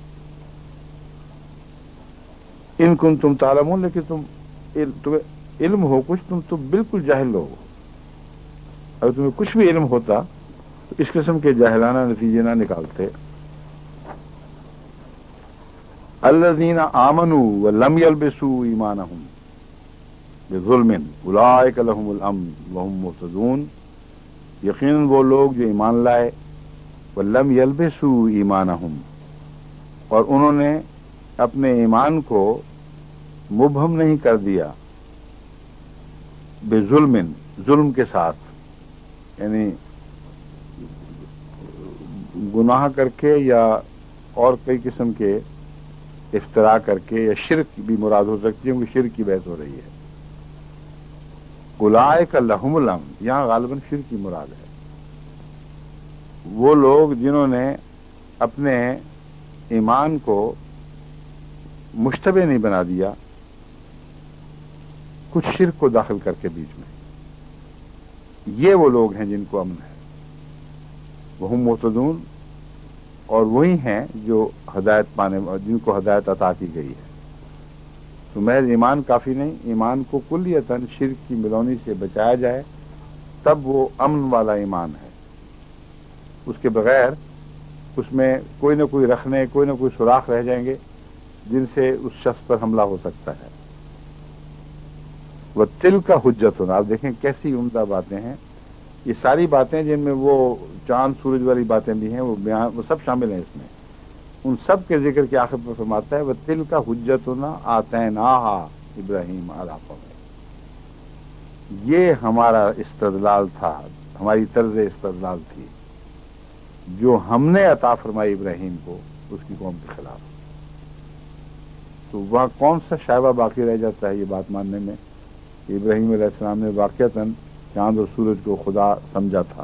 A: ان کن تم تعلمون، لیکن تم تمہیں علم ہو کچھ، تم تو بالکل جاہل لوگ ہو. اگر تمہیں کچھ بھی علم ہوتا تو اس قسم کے جاہلانہ نتیجے نہ نکالتے. الذین آمنوا ولم یلبسوا ایمانہم بظلم اولئک لہم الامن وہم مہتدون. یقیناً وہ لوگ جو ایمان لائے ولم یلبسوا ایمانہم، اور انہوں نے اپنے ایمان کو مبہم نہیں کر دیا، بظلم، ظلم کے ساتھ، یعنی گناہ کر کے یا اور کئی قسم کے افتراء کر کے، یا شرک بھی مراد ہو سکتی ہے کیونکہ شرک کی بحث ہو رہی ہے. اولئک لہم الامن، یہاں غالباً شرک کی مراد ہے. وہ لوگ جنہوں نے اپنے ایمان کو مشتبہ نہیں بنا دیا کچھ شرک کو داخل کر کے بیچ میں، یہ وہ لوگ ہیں جن کو امن ہے. وہم مہتدون، اور وہی ہیں جو ہدایت پانے، جن کو ہدایت عطا کی گئی ہے. تو محض ایمان کافی نہیں، ایمان کو کلیتاً شرک کی ملونی سے بچایا جائے تب وہ امن والا ایمان ہے. اس کے بغیر اس میں کوئی نہ کوئی رکھنے، کوئی نہ کوئی سوراخ رہ جائیں گے جن سے اس شخص پر حملہ ہو سکتا ہے. وہ تل کا حجت ہونا، آپ دیکھیں کیسی عمدہ باتیں ہیں یہ ساری باتیں، جن میں وہ چاند سورج والی باتیں بھی ہیں، وہ بیان، وہ سب شامل ہیں اس میں. ان سب کے ذکر کے آخر پر فرماتا ہے وہ تل کا حجت ہونا آتیناہا ابراہیم علی قوم. یہ ہمارا استدلال تھا، ہماری طرز استدلال تھی جو ہم نے عطا فرمائی ابراہیم کو اس کی قوم کے خلاف. تو وہاں کون سا شائبہ باقی رہ جاتا ہے یہ بات ماننے میں کہ ابراہیم علیہ السلام نے واقعتاً چاند اور سورج کو خدا سمجھا تھا.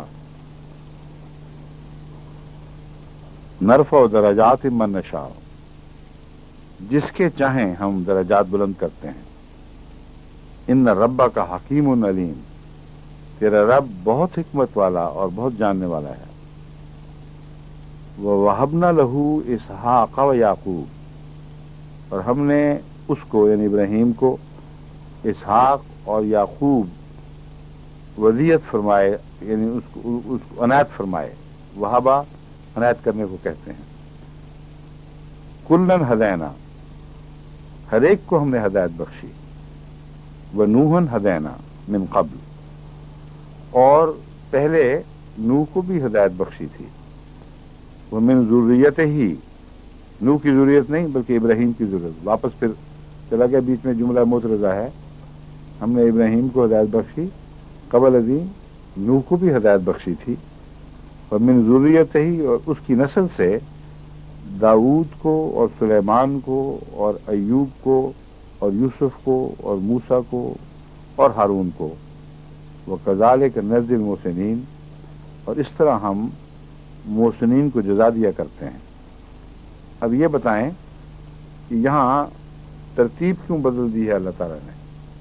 A: نرفع درجات من نشاء، جس کے چاہیں ہم درجات بلند کرتے ہیں. ان ربک کا حکیم علیم، تیرا رب بہت حکمت والا اور بہت جاننے والا ہے. وَوَهَبْنَا لَهُ إِسْحَاقَ وَيَعْقُوبَ، اور ہم نے اس کو یعنی ابراہیم کو اسحاق اور یعقوب وصیت فرمائے، یعنی اس کو, اس کو عنایت فرمائے. وہابا عنایت کرنے کو کہتے ہیں. کلن ہدینا، ہر ایک کو ہم نے ہدایت بخشی. ونوحن ہدینا من قبل، اور پہلے نوح کو بھی ہدایت بخشی تھی. وہ من ذریت ہی، نوح کی ضروریت نہیں بلکہ ابراہیم کی ضرورت. واپس پھر چلا گیا بیچ میں جملہ مترجہ ہے، ہم نے ابراہیم کو ہدایت بخشی، قبل ازیں نوح کو بھی ہدایت بخشی تھی. اور من ذریت ہی، اور اس کی نسل سے داؤد کو اور سلیمان کو اور ایوب کو اور یوسف کو اور موسیٰ کو اور ہارون کو. وَكَذَلِكَ نَجْزِي الْمُحْسِنِينَ، اور اس طرح ہم محسنین کو جزا دیا کرتے ہیں. اب یہ بتائیں کہ یہاں ترتیب کیوں بدل دی ہے اللہ تعالیٰ نے؟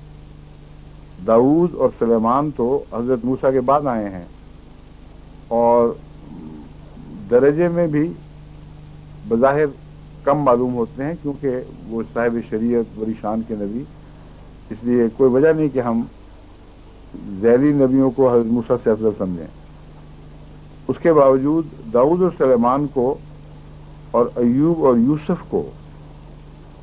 A: داؤد اور سلیمان تو حضرت موسیٰ کے بعد آئے ہیں اور درجے میں بھی بظاہر کم معلوم ہوتے ہیں کیونکہ وہ صاحب شریعت بڑی شان کے نبی، اس لیے کوئی وجہ نہیں کہ ہم ذیلی نبیوں کو حضرت موسیٰ سے افضل سمجھیں. اس کے باوجود داؤد اور سلیمان کو اور ایوب اور یوسف کو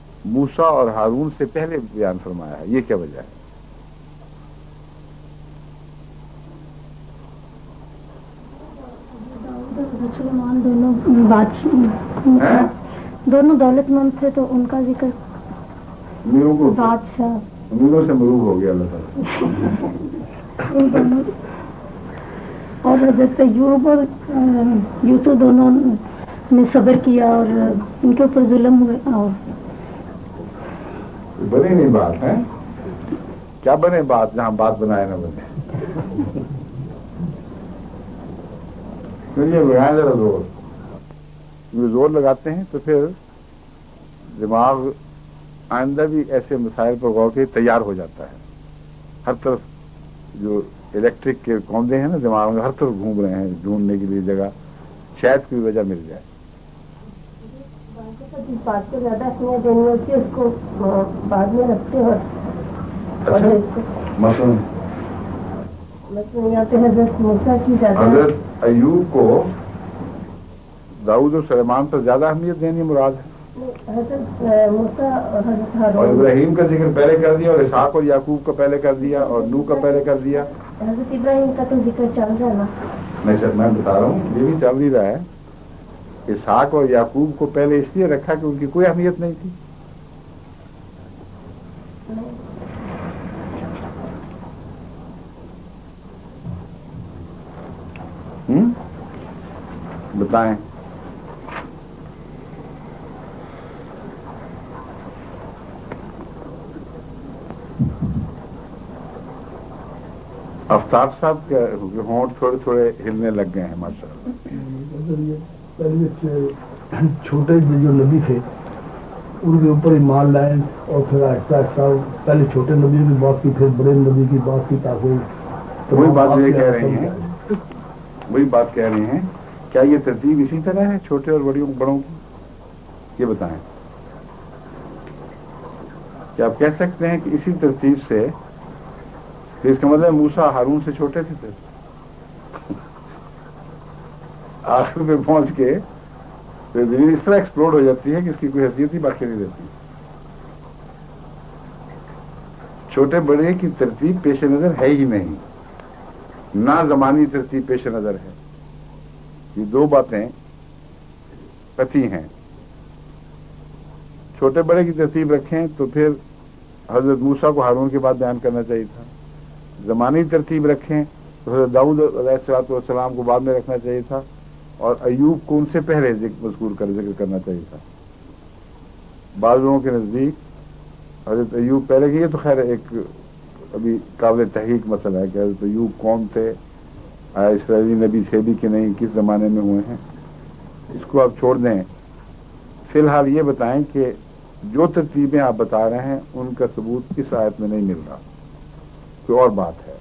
A: موسیٰ اور ہارون سے پہلے بیان فرمایا ہے. یہ کیا وجہ ہے؟
D: मुसलमान दोनों बादशाह दोनों दौलतमंद थे तो उनका जिक्र बादशाह
A: अमीरों से मरूब हो गया अल्लाह ताला।
D: और हजरत अय्यूब और यूसुफ दोनों ने सब्र किया और इनके ऊपर जुल्म हुए। और
A: बने नहीं बात है, क्या बने बात जहां बात बनाए ना बने। चलिए लगाए जरा जोर, जोर लगाते हैं तो फिर दिमाग आइंदा भी ऐसे मसाइल पर गौर के तैयार हो जाता है। हर तरफ जो इलेक्ट्रिक के कौंदे हैं ना दिमाग में, हर तरफ घूम रहे हैं ढूंढने के लिए जगह, शायद कोई वजह मिल जाए।
D: जिस बात को ज्यादा अहमियत देनी होती है उसको बाद में रखते हो।
A: मसलन
D: यहाँ पे हजरत मूसा की ज्यादा,
A: हजरत अय्यूब को दाऊद और सुलेमान पर ज्यादा अहमियत देनी मुराद है।
D: हजरत मूसा और हजरत हारून
A: और इब्राहिम का जिक्र पहले कर दिया, और इसहाक और याकूब का पहले कर दिया, और नूह का पहले कर दिया।
D: हजरत इब्राहिम का तो जिक्र चल रहा है ना।
A: मैं सर मैं बता रहा हूँ ये भी चल ही रहा है। इसहाक और याकूब को पहले इसलिए रखा कि उनकी कोई अहमियत नहीं थी। हम्म बताएं। आफ्ताब साहब के होंठ थोड़े थोड़े हिलने लग गए हैं माशाल्लाह।
E: पहले छोटे जो नबी थे उनके ऊपर ईमान लाए और फिर आहिस्ता आहिस्ता पहले छोटे नबी की बात की, फिर बड़े नबी की बात की, ताकि
A: वही बात ये कह रही हैं वही बात कह रही हैं क्या ये तरतीब इसी तरह है छोटे और बड़ियों बड़ों की? ये बताएं, क्या आप कह सकते हैं कि इसी तरतीब से, तो इसका मतलब मूसा हारून से छोटे थे फिर आखिर में पहुंच के तो जमीन इस तरह एक्सप्लोड हो जाती है कि इसकी कोई हैसियत ही बाकी नहीं रहती। छोटे बड़े की तरतीब पेश नजर है ही नहीं, ना जमानी तरतीब पेश नजर है। ये दो बातें कतई हैं। छोटे बड़े की तरतीब रखें तो फिर हजरत मूसा को हारून के बाद बयान करना चाहिए था। जमानी तरतीब रखें तो हजरत दाऊद अलैहिस्सलाम को बाद में रखना चाहिए था, और अय्यूब को उनसे पहले मज़कूर कर जिक्र करना चाहिए था। बाज़ लोगों के नज़दीक हजरत अय्यूब पहले की, तो खैर एक अभी काबिल तहकीक मसला है कि हजरत अय्यूब कौन थे, आया इसराइली नबी थे भी कि नहीं, किस ज़माने में हुए हैं, इसको आप छोड़ दें। फिलहाल ये बताएं कि जो तरतीबें आप बता रहे हैं उनका सबूत इस आयत में नहीं मिल रहा, कोई और बात है।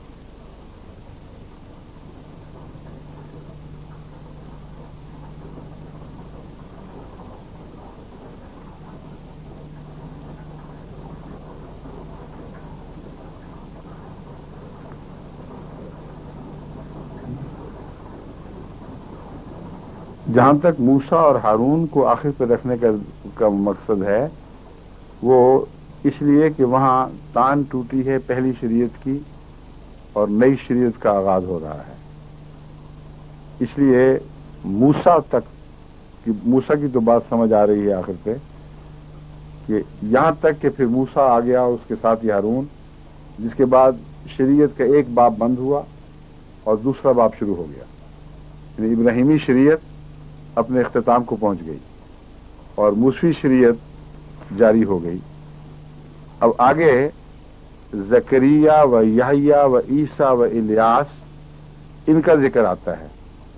A: जहां तक मूसा और हारून को आखिर पर रखने का, का मकसद है वो इसलिए कि वहां तान टूटी है पहली शरीयत की और नई शरीयत का आगाज हो रहा है। इसलिए मूसा तक कि मूसा की तो बात समझ आ रही है आखिर पे कि यहां तक कि फिर मूसा आ गया और उसके साथ ही हारून, जिसके बाद शरीयत का एक बाब बंद हुआ और दूसरा बाब शुरू हो गया। यानी इब्राहिमी शरीयत अपने इख्तिताम को पहुंच गई और मूसवी शरीयत जारी हो गई। अब आगे ज़करिया व यहया व ईसा व इलियास इनका जिक्र आता है।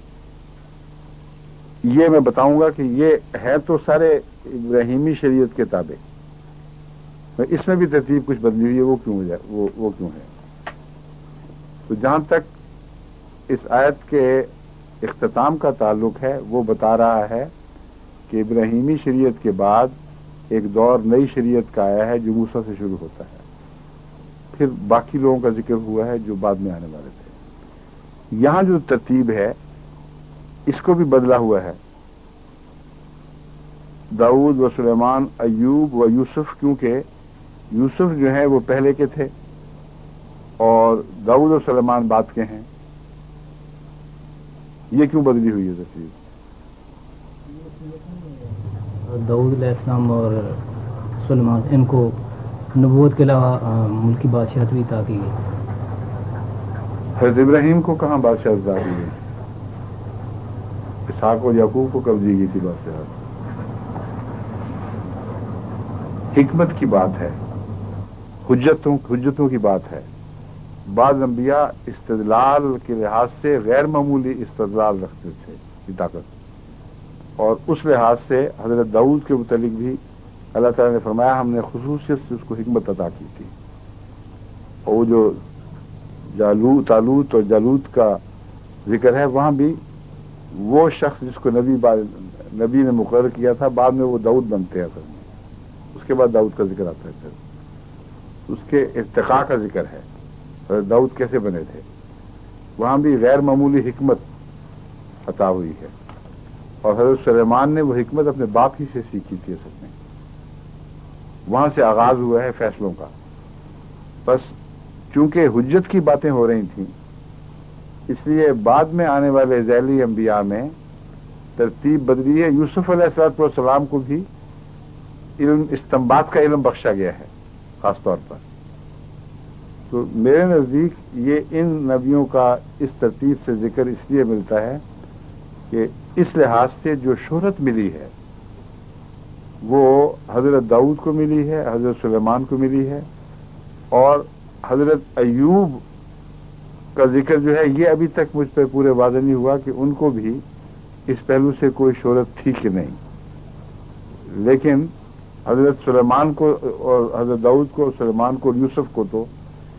A: ये मैं बताऊंगा कि ये है तो सारे इब्राहिमी शरीयत के ताबे, इसमें भी तरतीब कुछ बदली हुई है, वो क्यों है वो वो क्यों है? तो जहां तक इस आयत के इख्तिताम का ताल्लुक है वो बता रहा है कि इब्राहिमी शरीयत के बाद एक दौर नई शरीयत का आया है जो मूसा से शुरू होता है, फिर बाकी लोगों का जिक्र हुआ है जो बाद में आने वाले थे। यहां जो तरतीब है इसको भी बदला हुआ है। दाऊद व सुलेमान, अय्यूब व यूसुफ, क्योंकि यूसुफ जो है वो पहले के थे और दाऊद और सुलेमान बाद के हैं। ये क्यों बदली हुई है तरतीब?
F: داؤد علیہ السلام اور سلیمان ان کو نبوت کے علاوہ ملکی بادشاہت بھی عطا کی گئی.
A: حضرت ابراہیم کو کہاں بادشاہت عطا کی گئی؟ اسحاق اور یعقوب کو کب دی گئی تھی بادشاہت؟ حکمت کی بات ہے، حجتوں حجتوں کی بات ہے. بعض انبیاء استدلال کے لحاظ سے غیر معمولی استدلال رکھتے تھے کی طاقت، اور اس لحاظ سے حضرت داؤد کے متعلق بھی اللہ تعالیٰ نے فرمایا ہم نے خصوصیت سے اس کو حکمت عطا کی تھی. اور وہ جو جالوت تالوت اور جالوت کا ذکر ہے وہاں بھی وہ شخص جس کو نبی نبی نے مقرر کیا تھا بعد میں وہ داؤد بنتے ہیں، اصل میں اس کے بعد داؤد کا ذکر آتا ہے. پھر اس کے ارتقاء کا ذکر ہے، حضرت داؤد کیسے بنے تھے. وہاں بھی غیر معمولی حکمت عطا ہوئی ہے، اور حضرت سلیمان نے وہ حکمت اپنے باپ ہی سے سیکھی تھی. اصل میں وہاں سے آغاز ہوا ہے فیصلوں کا. بس چونکہ حجت کی باتیں ہو رہی تھیں اس لیے بعد میں آنے والے ذیلی انبیاء میں ترتیب بدلی ہے. یوسف علیہ الصلوۃ والسلام کو بھی علم استنباط کا علم بخشا گیا ہے خاص طور پر. تو میرے نزدیک یہ ان نبیوں کا اس ترتیب سے ذکر اس لیے ملتا ہے کہ اس لحاظ سے جو شہرت ملی ہے وہ حضرت داؤد کو ملی ہے، حضرت سلیمان کو ملی ہے، اور حضرت ایوب کا ذکر جو ہے یہ ابھی تک مجھ پہ پورے واضح نہیں ہوا کہ ان کو بھی اس پہلو سے کوئی شہرت تھی کہ نہیں. لیکن حضرت سلیمان کو اور حضرت داؤد کو، سلیمان کو اور یوسف کو تو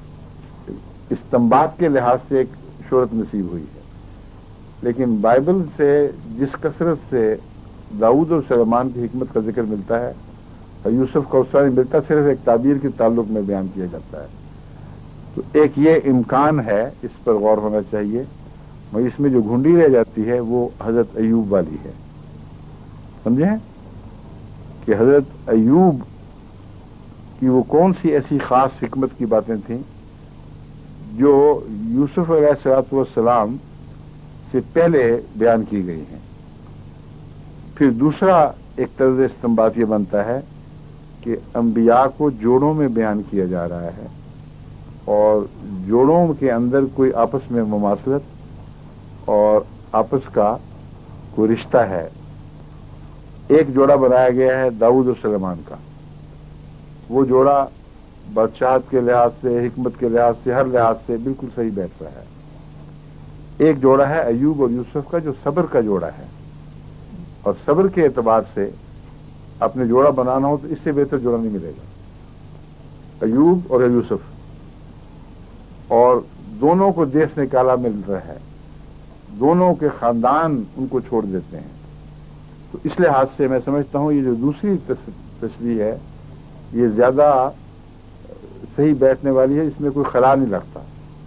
A: استنباط کے لحاظ سے ایک شہرت نصیب ہوئی ہے. لیکن بائبل سے جس کثرت سے داؤد اور سلیمان کی حکمت کا ذکر ملتا ہے اور یوسف کا اس طرح نہیں ملتا، صرف ایک تعبیر کے تعلق میں بیان کیا جاتا ہے. تو ایک یہ امکان ہے، اس پر غور ہونا چاہیے. مگر اس میں جو گھنڈی رہ جاتی ہے وہ حضرت ایوب والی ہے. سمجھیں کہ حضرت ایوب کی وہ کون سی ایسی خاص حکمت کی باتیں تھیں جو یوسف علیہ الصلوۃ والسلام سے پہلے بیان کی گئی ہیں. پھر دوسرا ایک طرز استنباط یہ بنتا ہے کہ انبیاء کو جوڑوں میں بیان کیا جا رہا ہے، اور جوڑوں کے اندر کوئی آپس میں مماثلت اور آپس کا کوئی رشتہ ہے. ایک جوڑا بنایا گیا ہے داؤد اور سلیمان کا، وہ جوڑا بادشاہت کے لحاظ سے، حکمت کے لحاظ سے، ہر لحاظ سے بالکل صحیح بیٹھ رہا ہے. ایک جوڑا ہے ایوب اور یوسف کا جو صبر کا جوڑا ہے، اور صبر کے اعتبار سے اپنے جوڑا بنانا ہو تو اس سے بہتر جوڑا نہیں ملے گا. ایوب اور یوسف، اور دونوں کو دیس نے کالا مل رہا ہے، دونوں کے خاندان ان کو چھوڑ دیتے ہیں. تو اس لحاظ سے میں سمجھتا ہوں یہ جو دوسری تشریح ہے یہ زیادہ صحیح بیٹھنے والی ہے، اس میں کوئی خلا نہیں لگتا.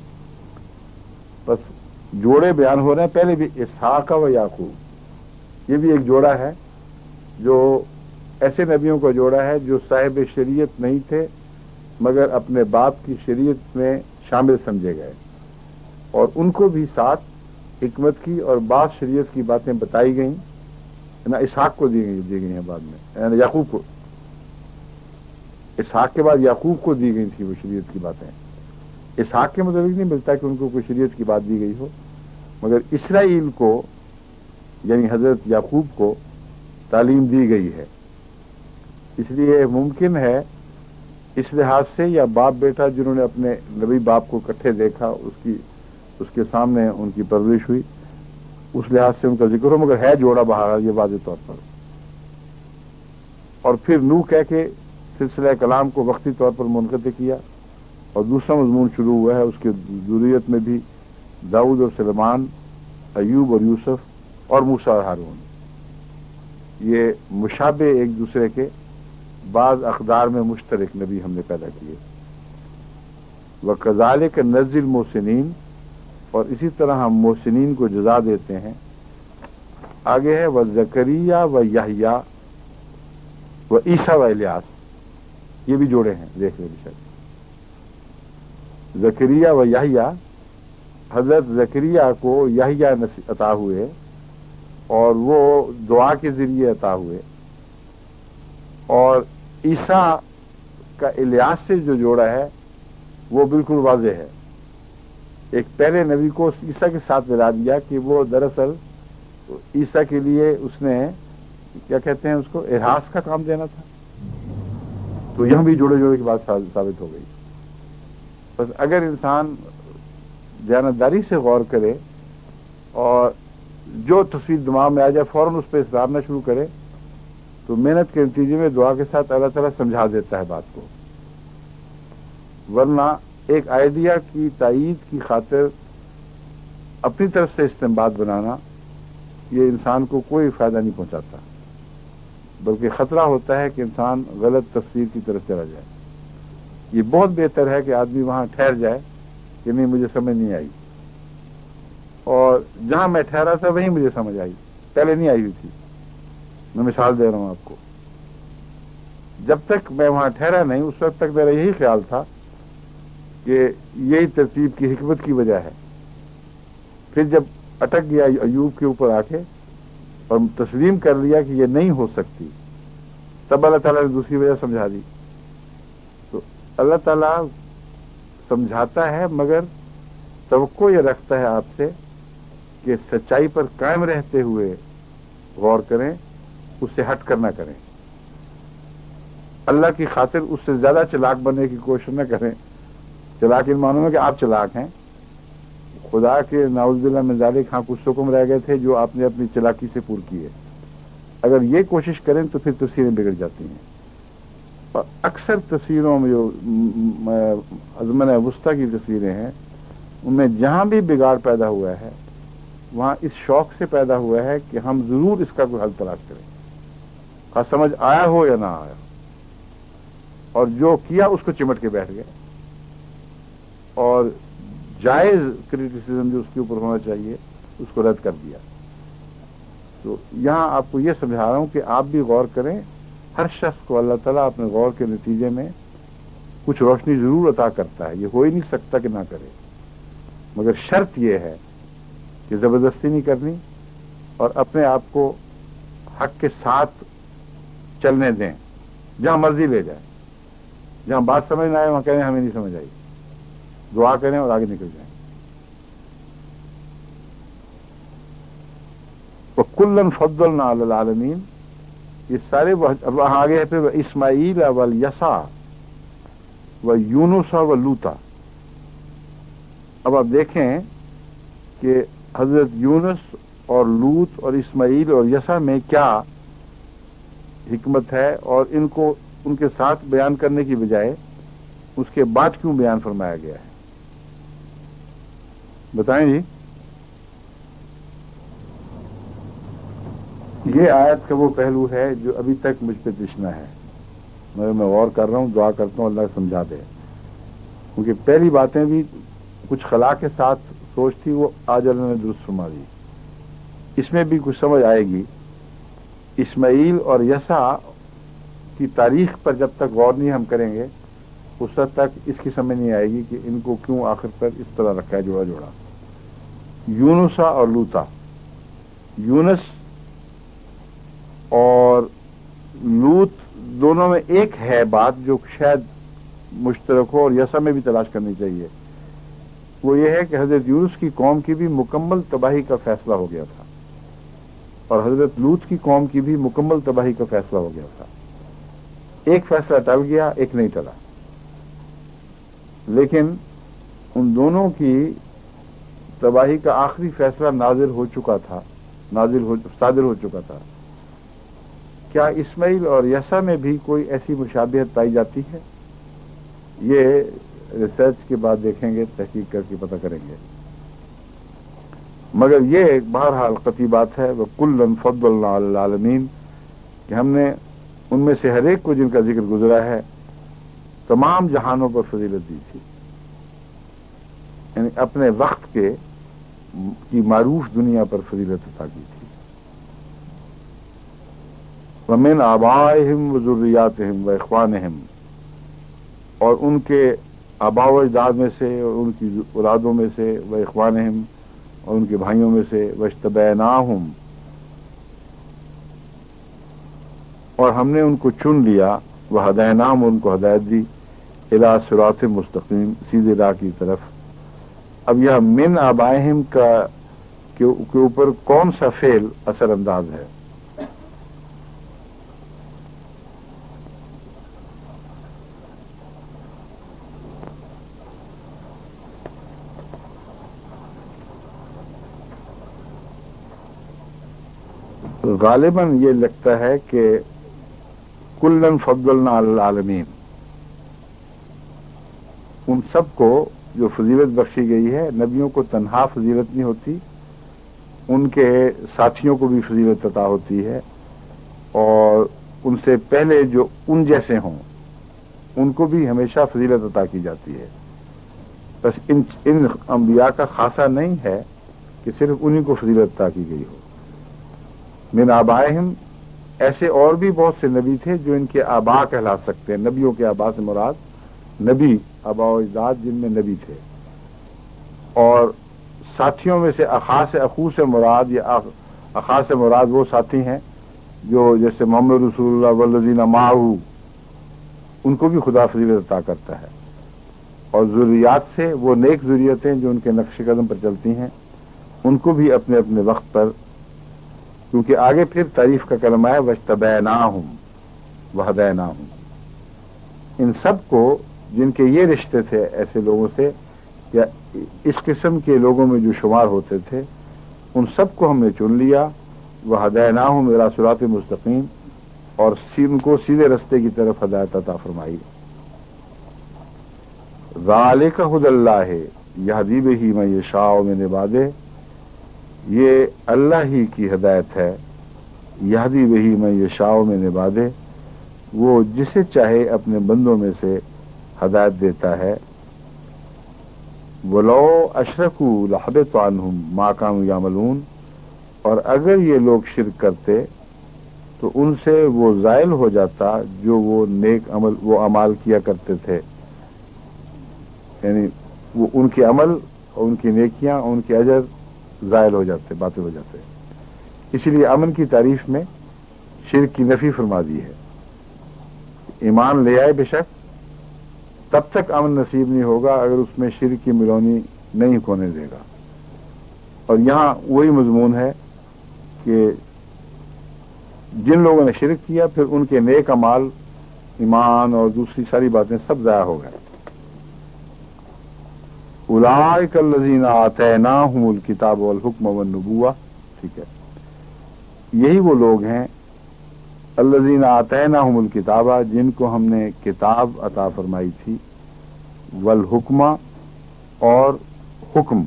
A: بس جوڑے بیان ہو رہے ہیں. پہلے بھی اسحاق و یعقوب، یہ بھی ایک جوڑا ہے جو ایسے نبیوں کا جوڑا ہے جو صاحب شریعت نہیں تھے مگر اپنے باپ کی شریعت میں شامل سمجھے گئے، اور ان کو بھی ساتھ حکمت کی اور بعض شریعت کی باتیں بتائی گئیں. نہ اسحاق کو دی گئی دی گئی ہیں بعد میں، یعنی یعقوب کو، اسحاق کے بعد یعقوب کو دی گئی تھی وہ شریعت کی باتیں. اسحاق کے مطابق نہیں ملتا کہ ان کو کوئی شریعت کی بات دی گئی ہو، مگر اسرائیل کو یعنی حضرت یعقوب کو تعلیم دی گئی ہے. اس لیے ممکن ہے اس لحاظ سے، یا باپ بیٹا جنہوں نے اپنے نبی باپ کو اکٹھے دیکھا، اس کی اس کے سامنے ان کی پرورش ہوئی، اس لحاظ سے ان کا ذکر ہو، مگر ہے جوڑا بہارا یہ واضح طور پر. اور پھر نوح کہہ کے سلسلہ کلام کو وقتی طور پر منقطع کیا، اور دوسرا مضمون شروع ہوا ہے. اس کے ذریت میں بھی داؤد اور سلیمان، ایوب اور یوسف، اور موسیٰ اور ہارون، یہ مشابہ ایک دوسرے کے بعض اقدار میں مشترک نبی ہم نے پیدا کیے. وَكَذَلِكَ نَجْزِي الْمُحْسِنِينَ، اور اسی طرح ہم محسنین کو جزا دیتے ہیں. آگے ہے وَزَكَرِيَّا وَيَحْيَا وَعِيسَىٰ وَإِلْيَاسَ، یہ بھی جوڑے ہیں، دیکھ لیں بشک. زکریا و یحییٰ، حضرت زکریا کو یحییٰ عطا ہوئے اور وہ دعا کے ذریعے عطا ہوئے، اور عیسیٰ کا الیاس سے جو جوڑا ہے وہ بالکل واضح ہے. ایک پہلے نبی کو عیسیٰ کے ساتھ ملا دیا کہ وہ دراصل عیسیٰ کے لیے اس نے کیا کہتے ہیں اس کو احاس کا کام دینا تھا. تو یہاں بھی جوڑے جوڑے کی بات ثابت ہو گئی. بس اگر انسان دیانتداری سے غور کرے اور جو تصویر دماغ میں آ جائے فوراً اس پہ اصرار نہ شروع کرے تو محنت کے نتیجے میں دعا کے ساتھ اللہ تعالیٰ سمجھا دیتا ہے بات کو. ورنہ ایک آئیڈیا کی تائید کی خاطر اپنی طرف سے استنباط بنانا یہ انسان کو کوئی فائدہ نہیں پہنچاتا، بلکہ خطرہ ہوتا ہے کہ انسان غلط تفسیر کی طرف چلا جائے. یہ بہت بہتر ہے کہ آدمی وہاں ٹھہر جائے کہ نہیں مجھے سمجھ نہیں آئی، اور جہاں میں ٹھہرا تھا وہیں مجھے سمجھ آئی، پہلے نہیں آئی ہوئی تھی. میں مثال دے رہا ہوں آپ کو. جب تک میں وہاں ٹھہرا نہیں اس وقت تک میرا یہی خیال تھا کہ یہی ترتیب کی حکمت کی وجہ ہے. پھر جب اٹک گیا ایوب کے اوپر آ کے اور تسلیم کر لیا کہ یہ نہیں ہو سکتی، تب اللہ تعالیٰ نے دوسری وجہ سمجھا دی. تو اللہ تعالیٰ سمجھاتا ہے مگر توقع یہ رکھتا ہے آپ سے کہ سچائی پر قائم رہتے ہوئے غور کریں، اس سے ہٹ کر نہ کریں. اللہ کی خاطر اس سے زیادہ چلاک بننے کی کوشش نہ کریں. چلاک ان معنوں میں کہ آپ چلاک ہیں. خدا کے نعوذ باللہ من ذالک ہاں کچھ حکم رہ گئے تھے جو آپ نے اپنی چلاکی سے پور کیے. اگر یہ کوشش کریں تو پھر تفسیریں بگڑ جاتی ہیں. اور اکثر تفسیروں میں جو ازمنہ وسطیٰ کی تفسیریں ہیں ان میں جہاں بھی بگاڑ پیدا ہوا ہے وہاں اس شوق سے پیدا ہوا ہے کہ ہم ضرور اس کا کوئی حل تلاش کریں، خواہ سمجھ آیا ہو یا نہ آیا، اور جو کیا اس کو چمٹ کے بیٹھ گئے اور جائز کریٹیسزم جو اس کے اوپر ہونا چاہیے اس کو رد کر دیا. تو یہاں آپ کو یہ سمجھا رہا ہوں کہ آپ بھی غور کریں. ہر شخص کو اللہ تعالیٰ اپنے غور کے نتیجے میں کچھ روشنی ضرور عطا کرتا ہے، یہ ہو ہی نہیں سکتا کہ نہ کرے، مگر شرط یہ ہے کہ زبردستی نہیں کرنی اور اپنے آپ کو حق کے ساتھ چلنے دیں. جہاں مرضی لے جائیں، جہاں بات سمجھ نہ آئے وہاں کہیں ہمیں نہیں سمجھ آئی، دعا کریں اور آگے نکل جائیں. وَكُلًّا فَضَّلْنَا عَلَى الْعَالَمِينَ. یہ سارے وہاں آگے ہے پھر اسماعیل والیسع ویونس ولوطا. اب آپ دیکھیں کہ حضرت یونس اور لوط اور اسماعیل اور یسع میں کیا حکمت ہے اور ان کو ان کے ساتھ بیان کرنے کی بجائے اس کے بعد کیوں بیان فرمایا گیا ہے، بتائیں جی. یہ آیت کا وہ پہلو ہے جو ابھی تک مجھ پہ تشنا ہے، مگر میں غور کر رہا ہوں، دعا کرتا ہوں اللہ سمجھا دے. کیونکہ پہلی باتیں بھی کچھ خلا کے ساتھ سوچ تھی وہ آج اللہ نے درست فرما دی. اس میں بھی کچھ سمجھ آئے گی. اسماعیل اور یسع کی تاریخ پر جب تک غور نہیں ہم کریں گے اس وقت تک اس کی سمجھ نہیں آئے گی کہ ان کو کیوں آخر پر اس طرح رکھا ہے جوڑا جوڑا. یونسا اور لوطا، یونس اور لوط دونوں میں ایک ہے بات جو شاید مشترک ہو اور یسع میں بھی تلاش کرنی چاہیے. وہ یہ ہے کہ حضرت یونس کی قوم کی بھی مکمل تباہی کا فیصلہ ہو گیا تھا اور حضرت لوط کی قوم کی بھی مکمل تباہی کا فیصلہ ہو گیا تھا. ایک فیصلہ ٹل گیا، ایک نہیں ٹلا، لیکن ان دونوں کی تباہی کا آخری فیصلہ نازل ہو چکا تھا، نازل ہو صادر ہو چکا تھا. کیا اسماعیل اور یسع میں بھی کوئی ایسی مشابہت پائی جاتی ہے؟ یہ ریسرچ کے بعد دیکھیں گے، تحقیق کر کے پتہ کریں گے. مگر یہ ایک بہرحال قطعی بات ہے وَكُلًّا فَضَّلْنَا عَلَى الْعَالَمِينَ کہ ہم نے ان میں سے ہر ایک کو جن کا ذکر گزرا ہے تمام جہانوں پر فضیلت دی تھی، یعنی اپنے وقت کے کی معروف دنیا پر فضیلت عطا کی تھی. وَمِنْ آبَائِهِمْ وَذُرِّيَّاتِهِمْ وَإِخْوَانِهِمْ، اور ان کے آباء و اجداد میں سے اور ان کی اولادوں میں سے، وَإِخْوَانِهِمْ اور ان کے بھائیوں میں سے، وَاجْتَبَيْنَاهُمْ اور ہم نے ان کو چن لیا، وہ ہدینام ان کو ہدایت دی، الی صراط مستقیم سیدھے راہ کی طرف۔ اب یہ من آبائہم کا کے اوپر کون سا فعل اثر انداز ہے؟ غالباً یہ لگتا ہے کہ کلن فضلنا علی العالمین، ان سب کو جو فضیلت بخشی گئی ہے، نبیوں کو تنہا فضیلت نہیں ہوتی، ان کے ساتھیوں کو بھی فضیلت عطا ہوتی ہے، اور ان سے پہلے جو ان جیسے ہوں ان کو بھی ہمیشہ فضیلت عطا کی جاتی ہے۔ بس ان ان انبیاء کا خاصہ نہیں ہے کہ صرف انہی کو فضیلت عطا کی گئی ہو۔ من آبائہم، ایسے اور بھی بہت سے نبی تھے جو ان کے آبا کہلا سکتے ہیں۔ نبیوں کے آبا سے مراد نبی، آبا و اجداد جن میں نبی تھے، اور ساتھیوں میں سے اخا سے اخو سے مراد یا اخا سے مراد وہ ساتھی ہیں جو جیسے محمد رسول اللہ والذین معہ، ان کو بھی خدا فضیلت عطا کرتا ہے، اور ذریات سے وہ نیک ذریتیں جو ان کے نقش قدم پر چلتی ہیں، ان کو بھی اپنے اپنے وقت پر، کیونکہ آگے پھر تعریف کا کلمہ ہے وَاجْتَبَيْنَاهُمْ وَهَدَيْنَاهُمْ، ان سب کو جن کے یہ رشتے تھے ایسے لوگوں سے یا اس قسم کے لوگوں میں جو شمار ہوتے تھے، ان سب کو ہم نے چن لیا، وَهَدَيْنَاهُمْ إِلَىٰ صِرَاطٍ مستقیم، اور ان کو سیدھے رستے کی طرف ہدایت عطا فرمائی۔ ذَلِكَ هُدَى اللَّهِ يَهْدِي بِهِ مَن يَشَاءُ مِنْ عِبَادِهِ، یہ اللہ ہی کی ہدایت ہے، یہدی بہی من یشاء من عبادہ، وہ جسے چاہے اپنے بندوں میں سے ہدایت دیتا ہے۔ وَلَوْ أَشْرَكُوا لَحَبِطَ عَنْهُمْ مَا كَانُوا يَعْمَلُونَ، اور اگر یہ لوگ شرک کرتے تو ان سے وہ زائل ہو جاتا جو وہ نیک عمل وہ اعمال کیا کرتے تھے، یعنی وہ ان کے عمل اور ان کی نیکیاں اور ان کے اجر زائل ہو جاتے، باطل ہو جاتے۔ اسی لیے امن کی تعریف میں شرک کی نفی فرما دی ہے۔ ایمان لے آئے بے شک، تب تک امن نصیب نہیں ہوگا اگر اس میں شرک کی ملونی نہیں ہونے دے گا۔ اور یہاں وہی مضمون ہے کہ جن لوگوں نے شرک کیا پھر ان کے نیک اعمال، ایمان اور دوسری ساری باتیں سب ضائع ہو گئے۔ اولئک الذین آتیناہم الکتاب والحکم والنبوۃ، ٹھیک ہے، یہی وہ لوگ ہیں الذین آتیناہم الکتاب، جن کو ہم نے کتاب عطا فرمائی تھی، والحکم، اور حکم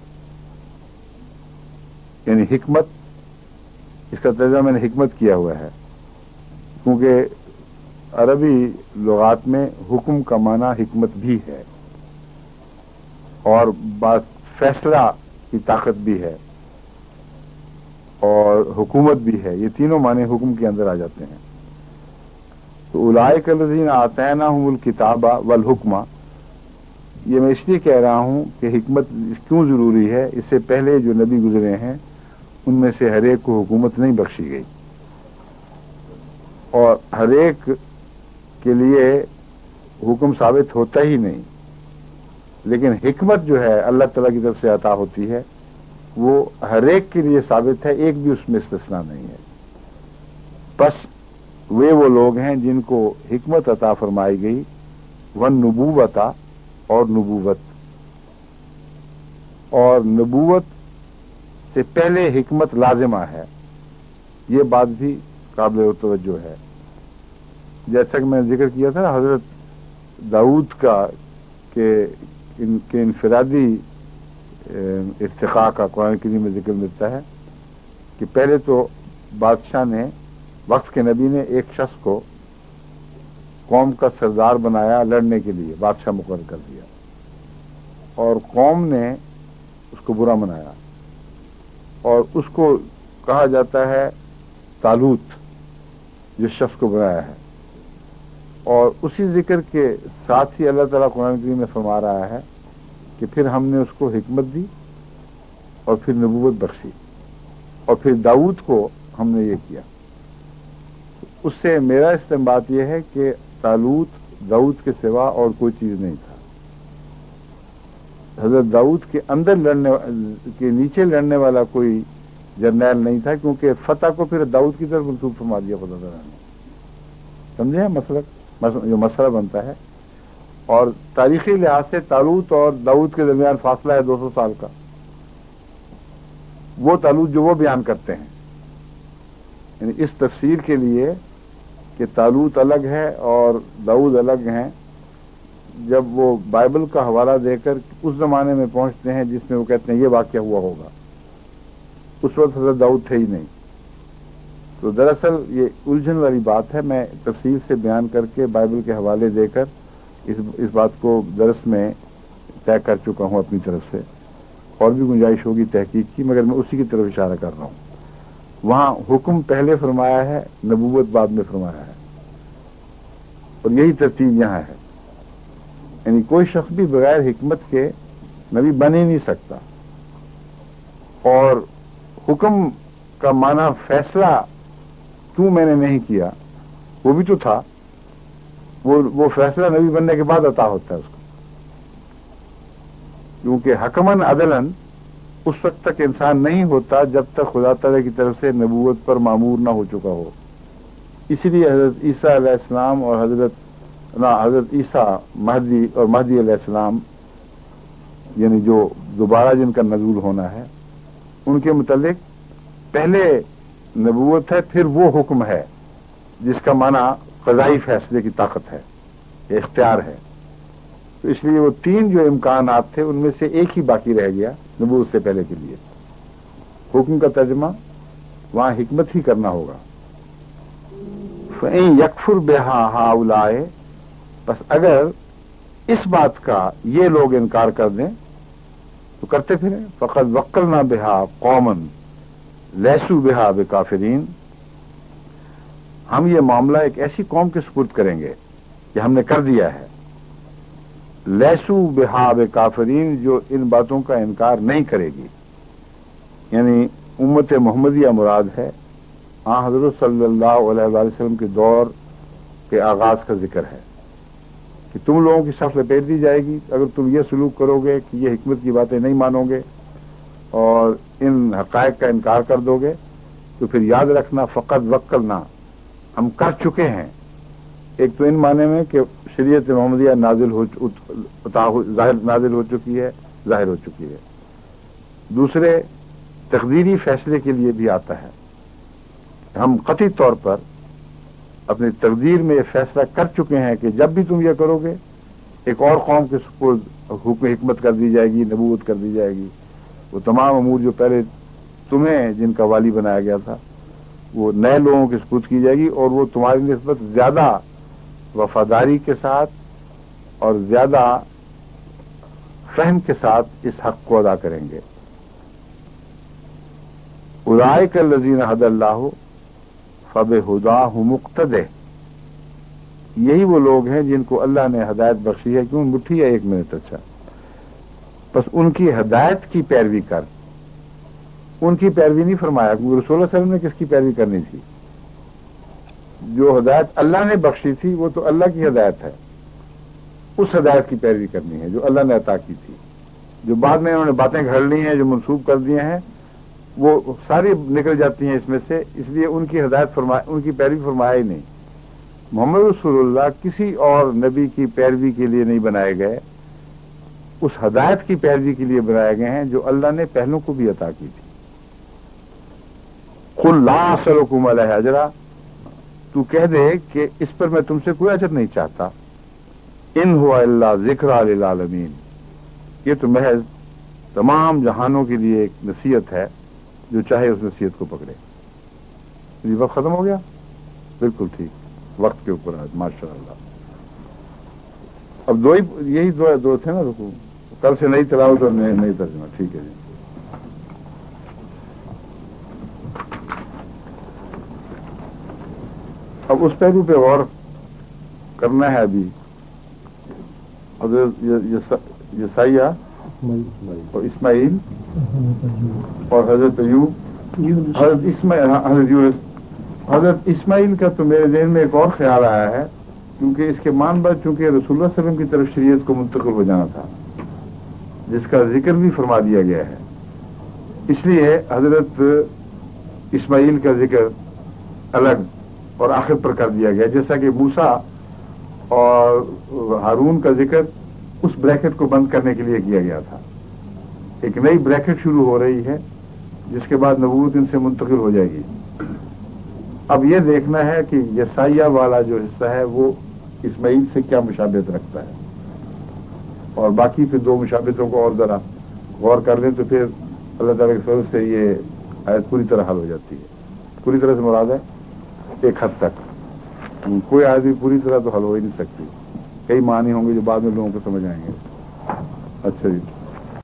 A: یعنی حکمت، اس کا ترجمہ میں نے حکمت کیا ہوا ہے، کیونکہ عربی لغات میں حکم کا معنی حکمت بھی ہے، اور بات فیصلہ کی طاقت بھی ہے، اور حکومت بھی ہے، یہ تینوں معنی حکم کے اندر آ جاتے ہیں۔ تو اولئک الذین آتیناہم الکتاب والحکم، یہ میں اس لیے کہہ رہا ہوں کہ حکمت کیوں ضروری ہے، اس سے پہلے جو نبی گزرے ہیں ان میں سے ہر ایک کو حکومت نہیں بخشی گئی، اور ہر ایک کے لیے حکم ثابت ہوتا ہی نہیں، لیکن حکمت جو ہے اللہ تعالیٰ کی طرف سے عطا ہوتی ہے وہ ہر ایک کے لیے ثابت ہے، ایک بھی اس میں استثناء نہیں ہے۔ بس وہ وہ لوگ ہیں جن کو حکمت عطا فرمائی گئی، والنبوۃ، اور نبوت، اور نبوت سے پہلے حکمت لازمہ ہے، یہ بات بھی قابل توجہ ہے۔ جیسا کہ میں نے ذکر کیا تھا حضرت داؤد کا کہ ان کے انفرادی ارتقاء کا قرآن کریم میں ذکر ملتا ہے کہ پہلے تو بادشاہ نے، وقت کے نبی نے ایک شخص کو قوم کا سردار بنایا، لڑنے کے لیے بادشاہ مقرر کر دیا، اور قوم نے اس کو برا منایا، اور اس کو کہا جاتا ہے طالوت، جس شخص کو بنایا ہے، اور اسی ذکر کے ساتھ ہی اللہ تعالیٰ قرآن کریم میں فرما رہا ہے کہ پھر ہم نے اس کو حکمت دی اور پھر نبوت بخشی، اور پھر داؤد کو ہم نے یہ کیا۔ اس سے میرا استنباط یہ ہے کہ طالوت داؤد کے سوا اور کوئی چیز نہیں تھا. حضرت داؤد کے اندر لڑنے کے نیچے لڑنے والا کوئی جرنیل نہیں تھا، کیونکہ فتح کو پھر داؤد کی طرف منسوخ فرما دیا خدا تعالیٰ نے. سمجھے مسئلہ جو مسئلہ بنتا ہے. اور تاریخی لحاظ سے طالوت اور داؤد کے درمیان فاصلہ ہے دو سو سال کا. وہ طالوت جو وہ بیان کرتے ہیں، یعنی اس تفسیر کے لیے کہ طالوت الگ ہے اور داؤد الگ ہیں، جب وہ بائبل کا حوالہ دے کر اس زمانے میں پہنچتے ہیں جس میں وہ کہتے ہیں یہ واقعہ ہوا ہوگا، اس وقت حضرت داؤد تھے ہی نہیں. تو دراصل یہ الجھن والی بات ہے. میں تفصیل سے بیان کر کے بائبل کے حوالے دے کر اس اس بات کو درس میں طے کر چکا ہوں اپنی طرف سے. اور بھی گنجائش ہوگی تحقیق کی، مگر میں اسی کی طرف اشارہ کر رہا ہوں. وہاں حکم پہلے فرمایا ہے، نبوت بعد میں فرمایا ہے، اور یہی ترتیب یہاں ہے. یعنی کوئی شخص بھی بغیر حکمت کے نبی بن ہی نہیں سکتا. اور حکم کا معنی فیصلہ کیوں میں نے نہیں کیا، وہ بھی تو تھا. وہ وہ فیصلہ نبی بننے کے بعد عطا ہوتا ہے اس کو، کیونکہ حکمن عدلن اس وقت تک انسان نہیں ہوتا جب تک خدا تعالی کی طرف سے نبوت پر معمور نہ ہو چکا ہو. اسی لیے حضرت عیسیٰ علیہ السلام اور حضرت نہ حضرت عیسیٰ مہدی اور مہدی علیہ السلام، یعنی جو دوبارہ جن کا نزول ہونا ہے، ان کے متعلق پہلے نبوت ہے، پھر وہ حکم ہے جس کا معنی قضائی فیصلے کی طاقت ہے، یہ اختیار ہے. تو اس لیے وہ تین جو امکانات تھے ان میں سے ایک ہی باقی رہ گیا نبوت سے پہلے کے لیے. حکم کا ترجمہ وہاں حکمت ہی کرنا ہوگا. فَإِن يَكْفُرْ بِهَا هَؤُلَاءِ، بس اگر اس بات کا یہ لوگ انکار کر دیں تو کرتے پھریں. فَقَدْ وَكَّلْنَا بِهَا قَوْمًا لَيْسُوا بِهَا بِكَافِرِينَ، ہم یہ معاملہ ایک ایسی قوم کے سپرد کریں گے کہ ہم نے کر دیا ہے، لیسو بہا بکافرین، جو ان باتوں کا انکار نہیں کرے گی. یعنی امت محمدیہ مراد ہے. ہاں حضرت صلی اللہ علیہ وآلہ وسلم کے دور کے آغاز کا ذکر ہے کہ تم لوگوں کی صف لپیٹ دی جائے گی اگر تم یہ سلوک کرو گے کہ یہ حکمت کی باتیں نہیں مانو گے اور ان حقائق کا انکار کر دو گے. تو پھر یاد رکھنا فقط وکلنا، ہم کر چکے ہیں. ایک تو ان معنی میں کہ شریعت محمدیہ نازل ہو ظاہر نازل ہو چکی ہے، ظاہر ہو چکی ہے. دوسرے تقدیری فیصلے کے لیے بھی آتا ہے. ہم قطعی طور پر اپنی تقدیر میں یہ فیصلہ کر چکے ہیں کہ جب بھی تم یہ کرو گے ایک اور قوم کے سپرد حکم حکمت کر دی جائے گی، نبوت کر دی جائے گی. وہ تمام امور جو پہلے تمہیں جن کا والی بنایا گیا تھا وہ نئے لوگوں کے سپرد کی جائے گی، اور وہ تمہاری نسبت زیادہ وفاداری کے ساتھ اور زیادہ فہم کے ساتھ اس حق کو ادا کریں گے. اولئک الذین ھدی اللہ فبہداہ مقتدی، یہی وہ لوگ ہیں جن کو اللہ نے ہدایت بخشی ہے. کیوں مٹھی ہے ایک منٹ؟ اچھا، بس ان کی ہدایت کی پیروی کر. ان کی پیروی نہیں فرمایا، کیونکہ رسول اللہ صلی اللہ علیہ وسلم نے کس کی پیروی کرنی تھی؟ جو ہدایت اللہ نے بخشی تھی وہ تو اللہ کی ہدایت ہے، اس ہدایت کی پیروی کرنی ہے جو اللہ نے عطا کی تھی. جو بعد میں انہوں نے باتیں گھڑ لی ہیں، جو منسوب کر دیے ہیں، وہ ساری نکل جاتی ہیں اس میں سے. اس لیے ان کی ہدایت فرما ان کی پیروی فرمایا ہی نہیں. محمد رسول اللہ کسی اور نبی کی پیروی کے لیے نہیں بنائے گئے، اس ہدایت کی پیروی کے لیے بنائے گئے ہیں جو اللہ نے پہلوں کو بھی عطا کی تھی. قل لا اسألکم علیہ اجرا، تو کہہ دے کہ اس پر میں تم سے کوئی اجر نہیں چاہتا. ان هو الا ذکری للعالمین، یہ تو محض تمام جہانوں کے لیے ایک نصیحت ہے، جو چاہے اس نصیحت کو پکڑے. یہ وقت ختم ہو گیا؟ بالکل ٹھیک، وقت کے اوپر ہے. ماشاء اللہ. اب دو ہی یہی دو دو تھے نا رکو، کل سے نئی تلاوت اور نئی ترجمہ. ٹھیک ہے جی. اب اس پہلو پہ غور کرنا ہے. ابھی حضرت یسایہ اور اسماعیل اور حضرت ایوب، حضرت اسماعیل حضرت یونس हजरत इस्माइल का तो मेरे जहन में एक और ख्याल आया है, क्योंकि इसके मान बाद चूंकि रसूलुल्लाह सल्लल्लाहु अलैहि वसल्लम की तरफ शरीयत को मुंतकिल हो जाना था, जिसका जिक्र भी फरमा दिया गया है, इसलिए हजरत इस्माइल का जिक्र अलग और आखिर पर कर दिया गया, जैसा कि मूसा और हारून का जिक्र उस ब्रैकेट को बंद करने के लिए किया गया था। एक नई ब्रैकेट शुरू हो रही है जिसके बाद नबूवत इनसे मुंतकिल हो जाएगी। अब यह देखना है कि यसाइया वाला जो हिस्सा है वो इस्माइल से क्या मुशाबियत रखता है, और बाकी फिर दो मुशाबियतों को और जरा गौर कर लें तो फिर अल्लाह ताला के फजल से ये आयत पूरी तरह हल हो जाती है। पूरी तरह से मुराद है एक हद तक, कोई आयत भी पूरी तरह तो हल हो ही नहीं सकती, कई मानी होंगे जो बाद में लोगों को समझ आएंगे। अच्छा जी।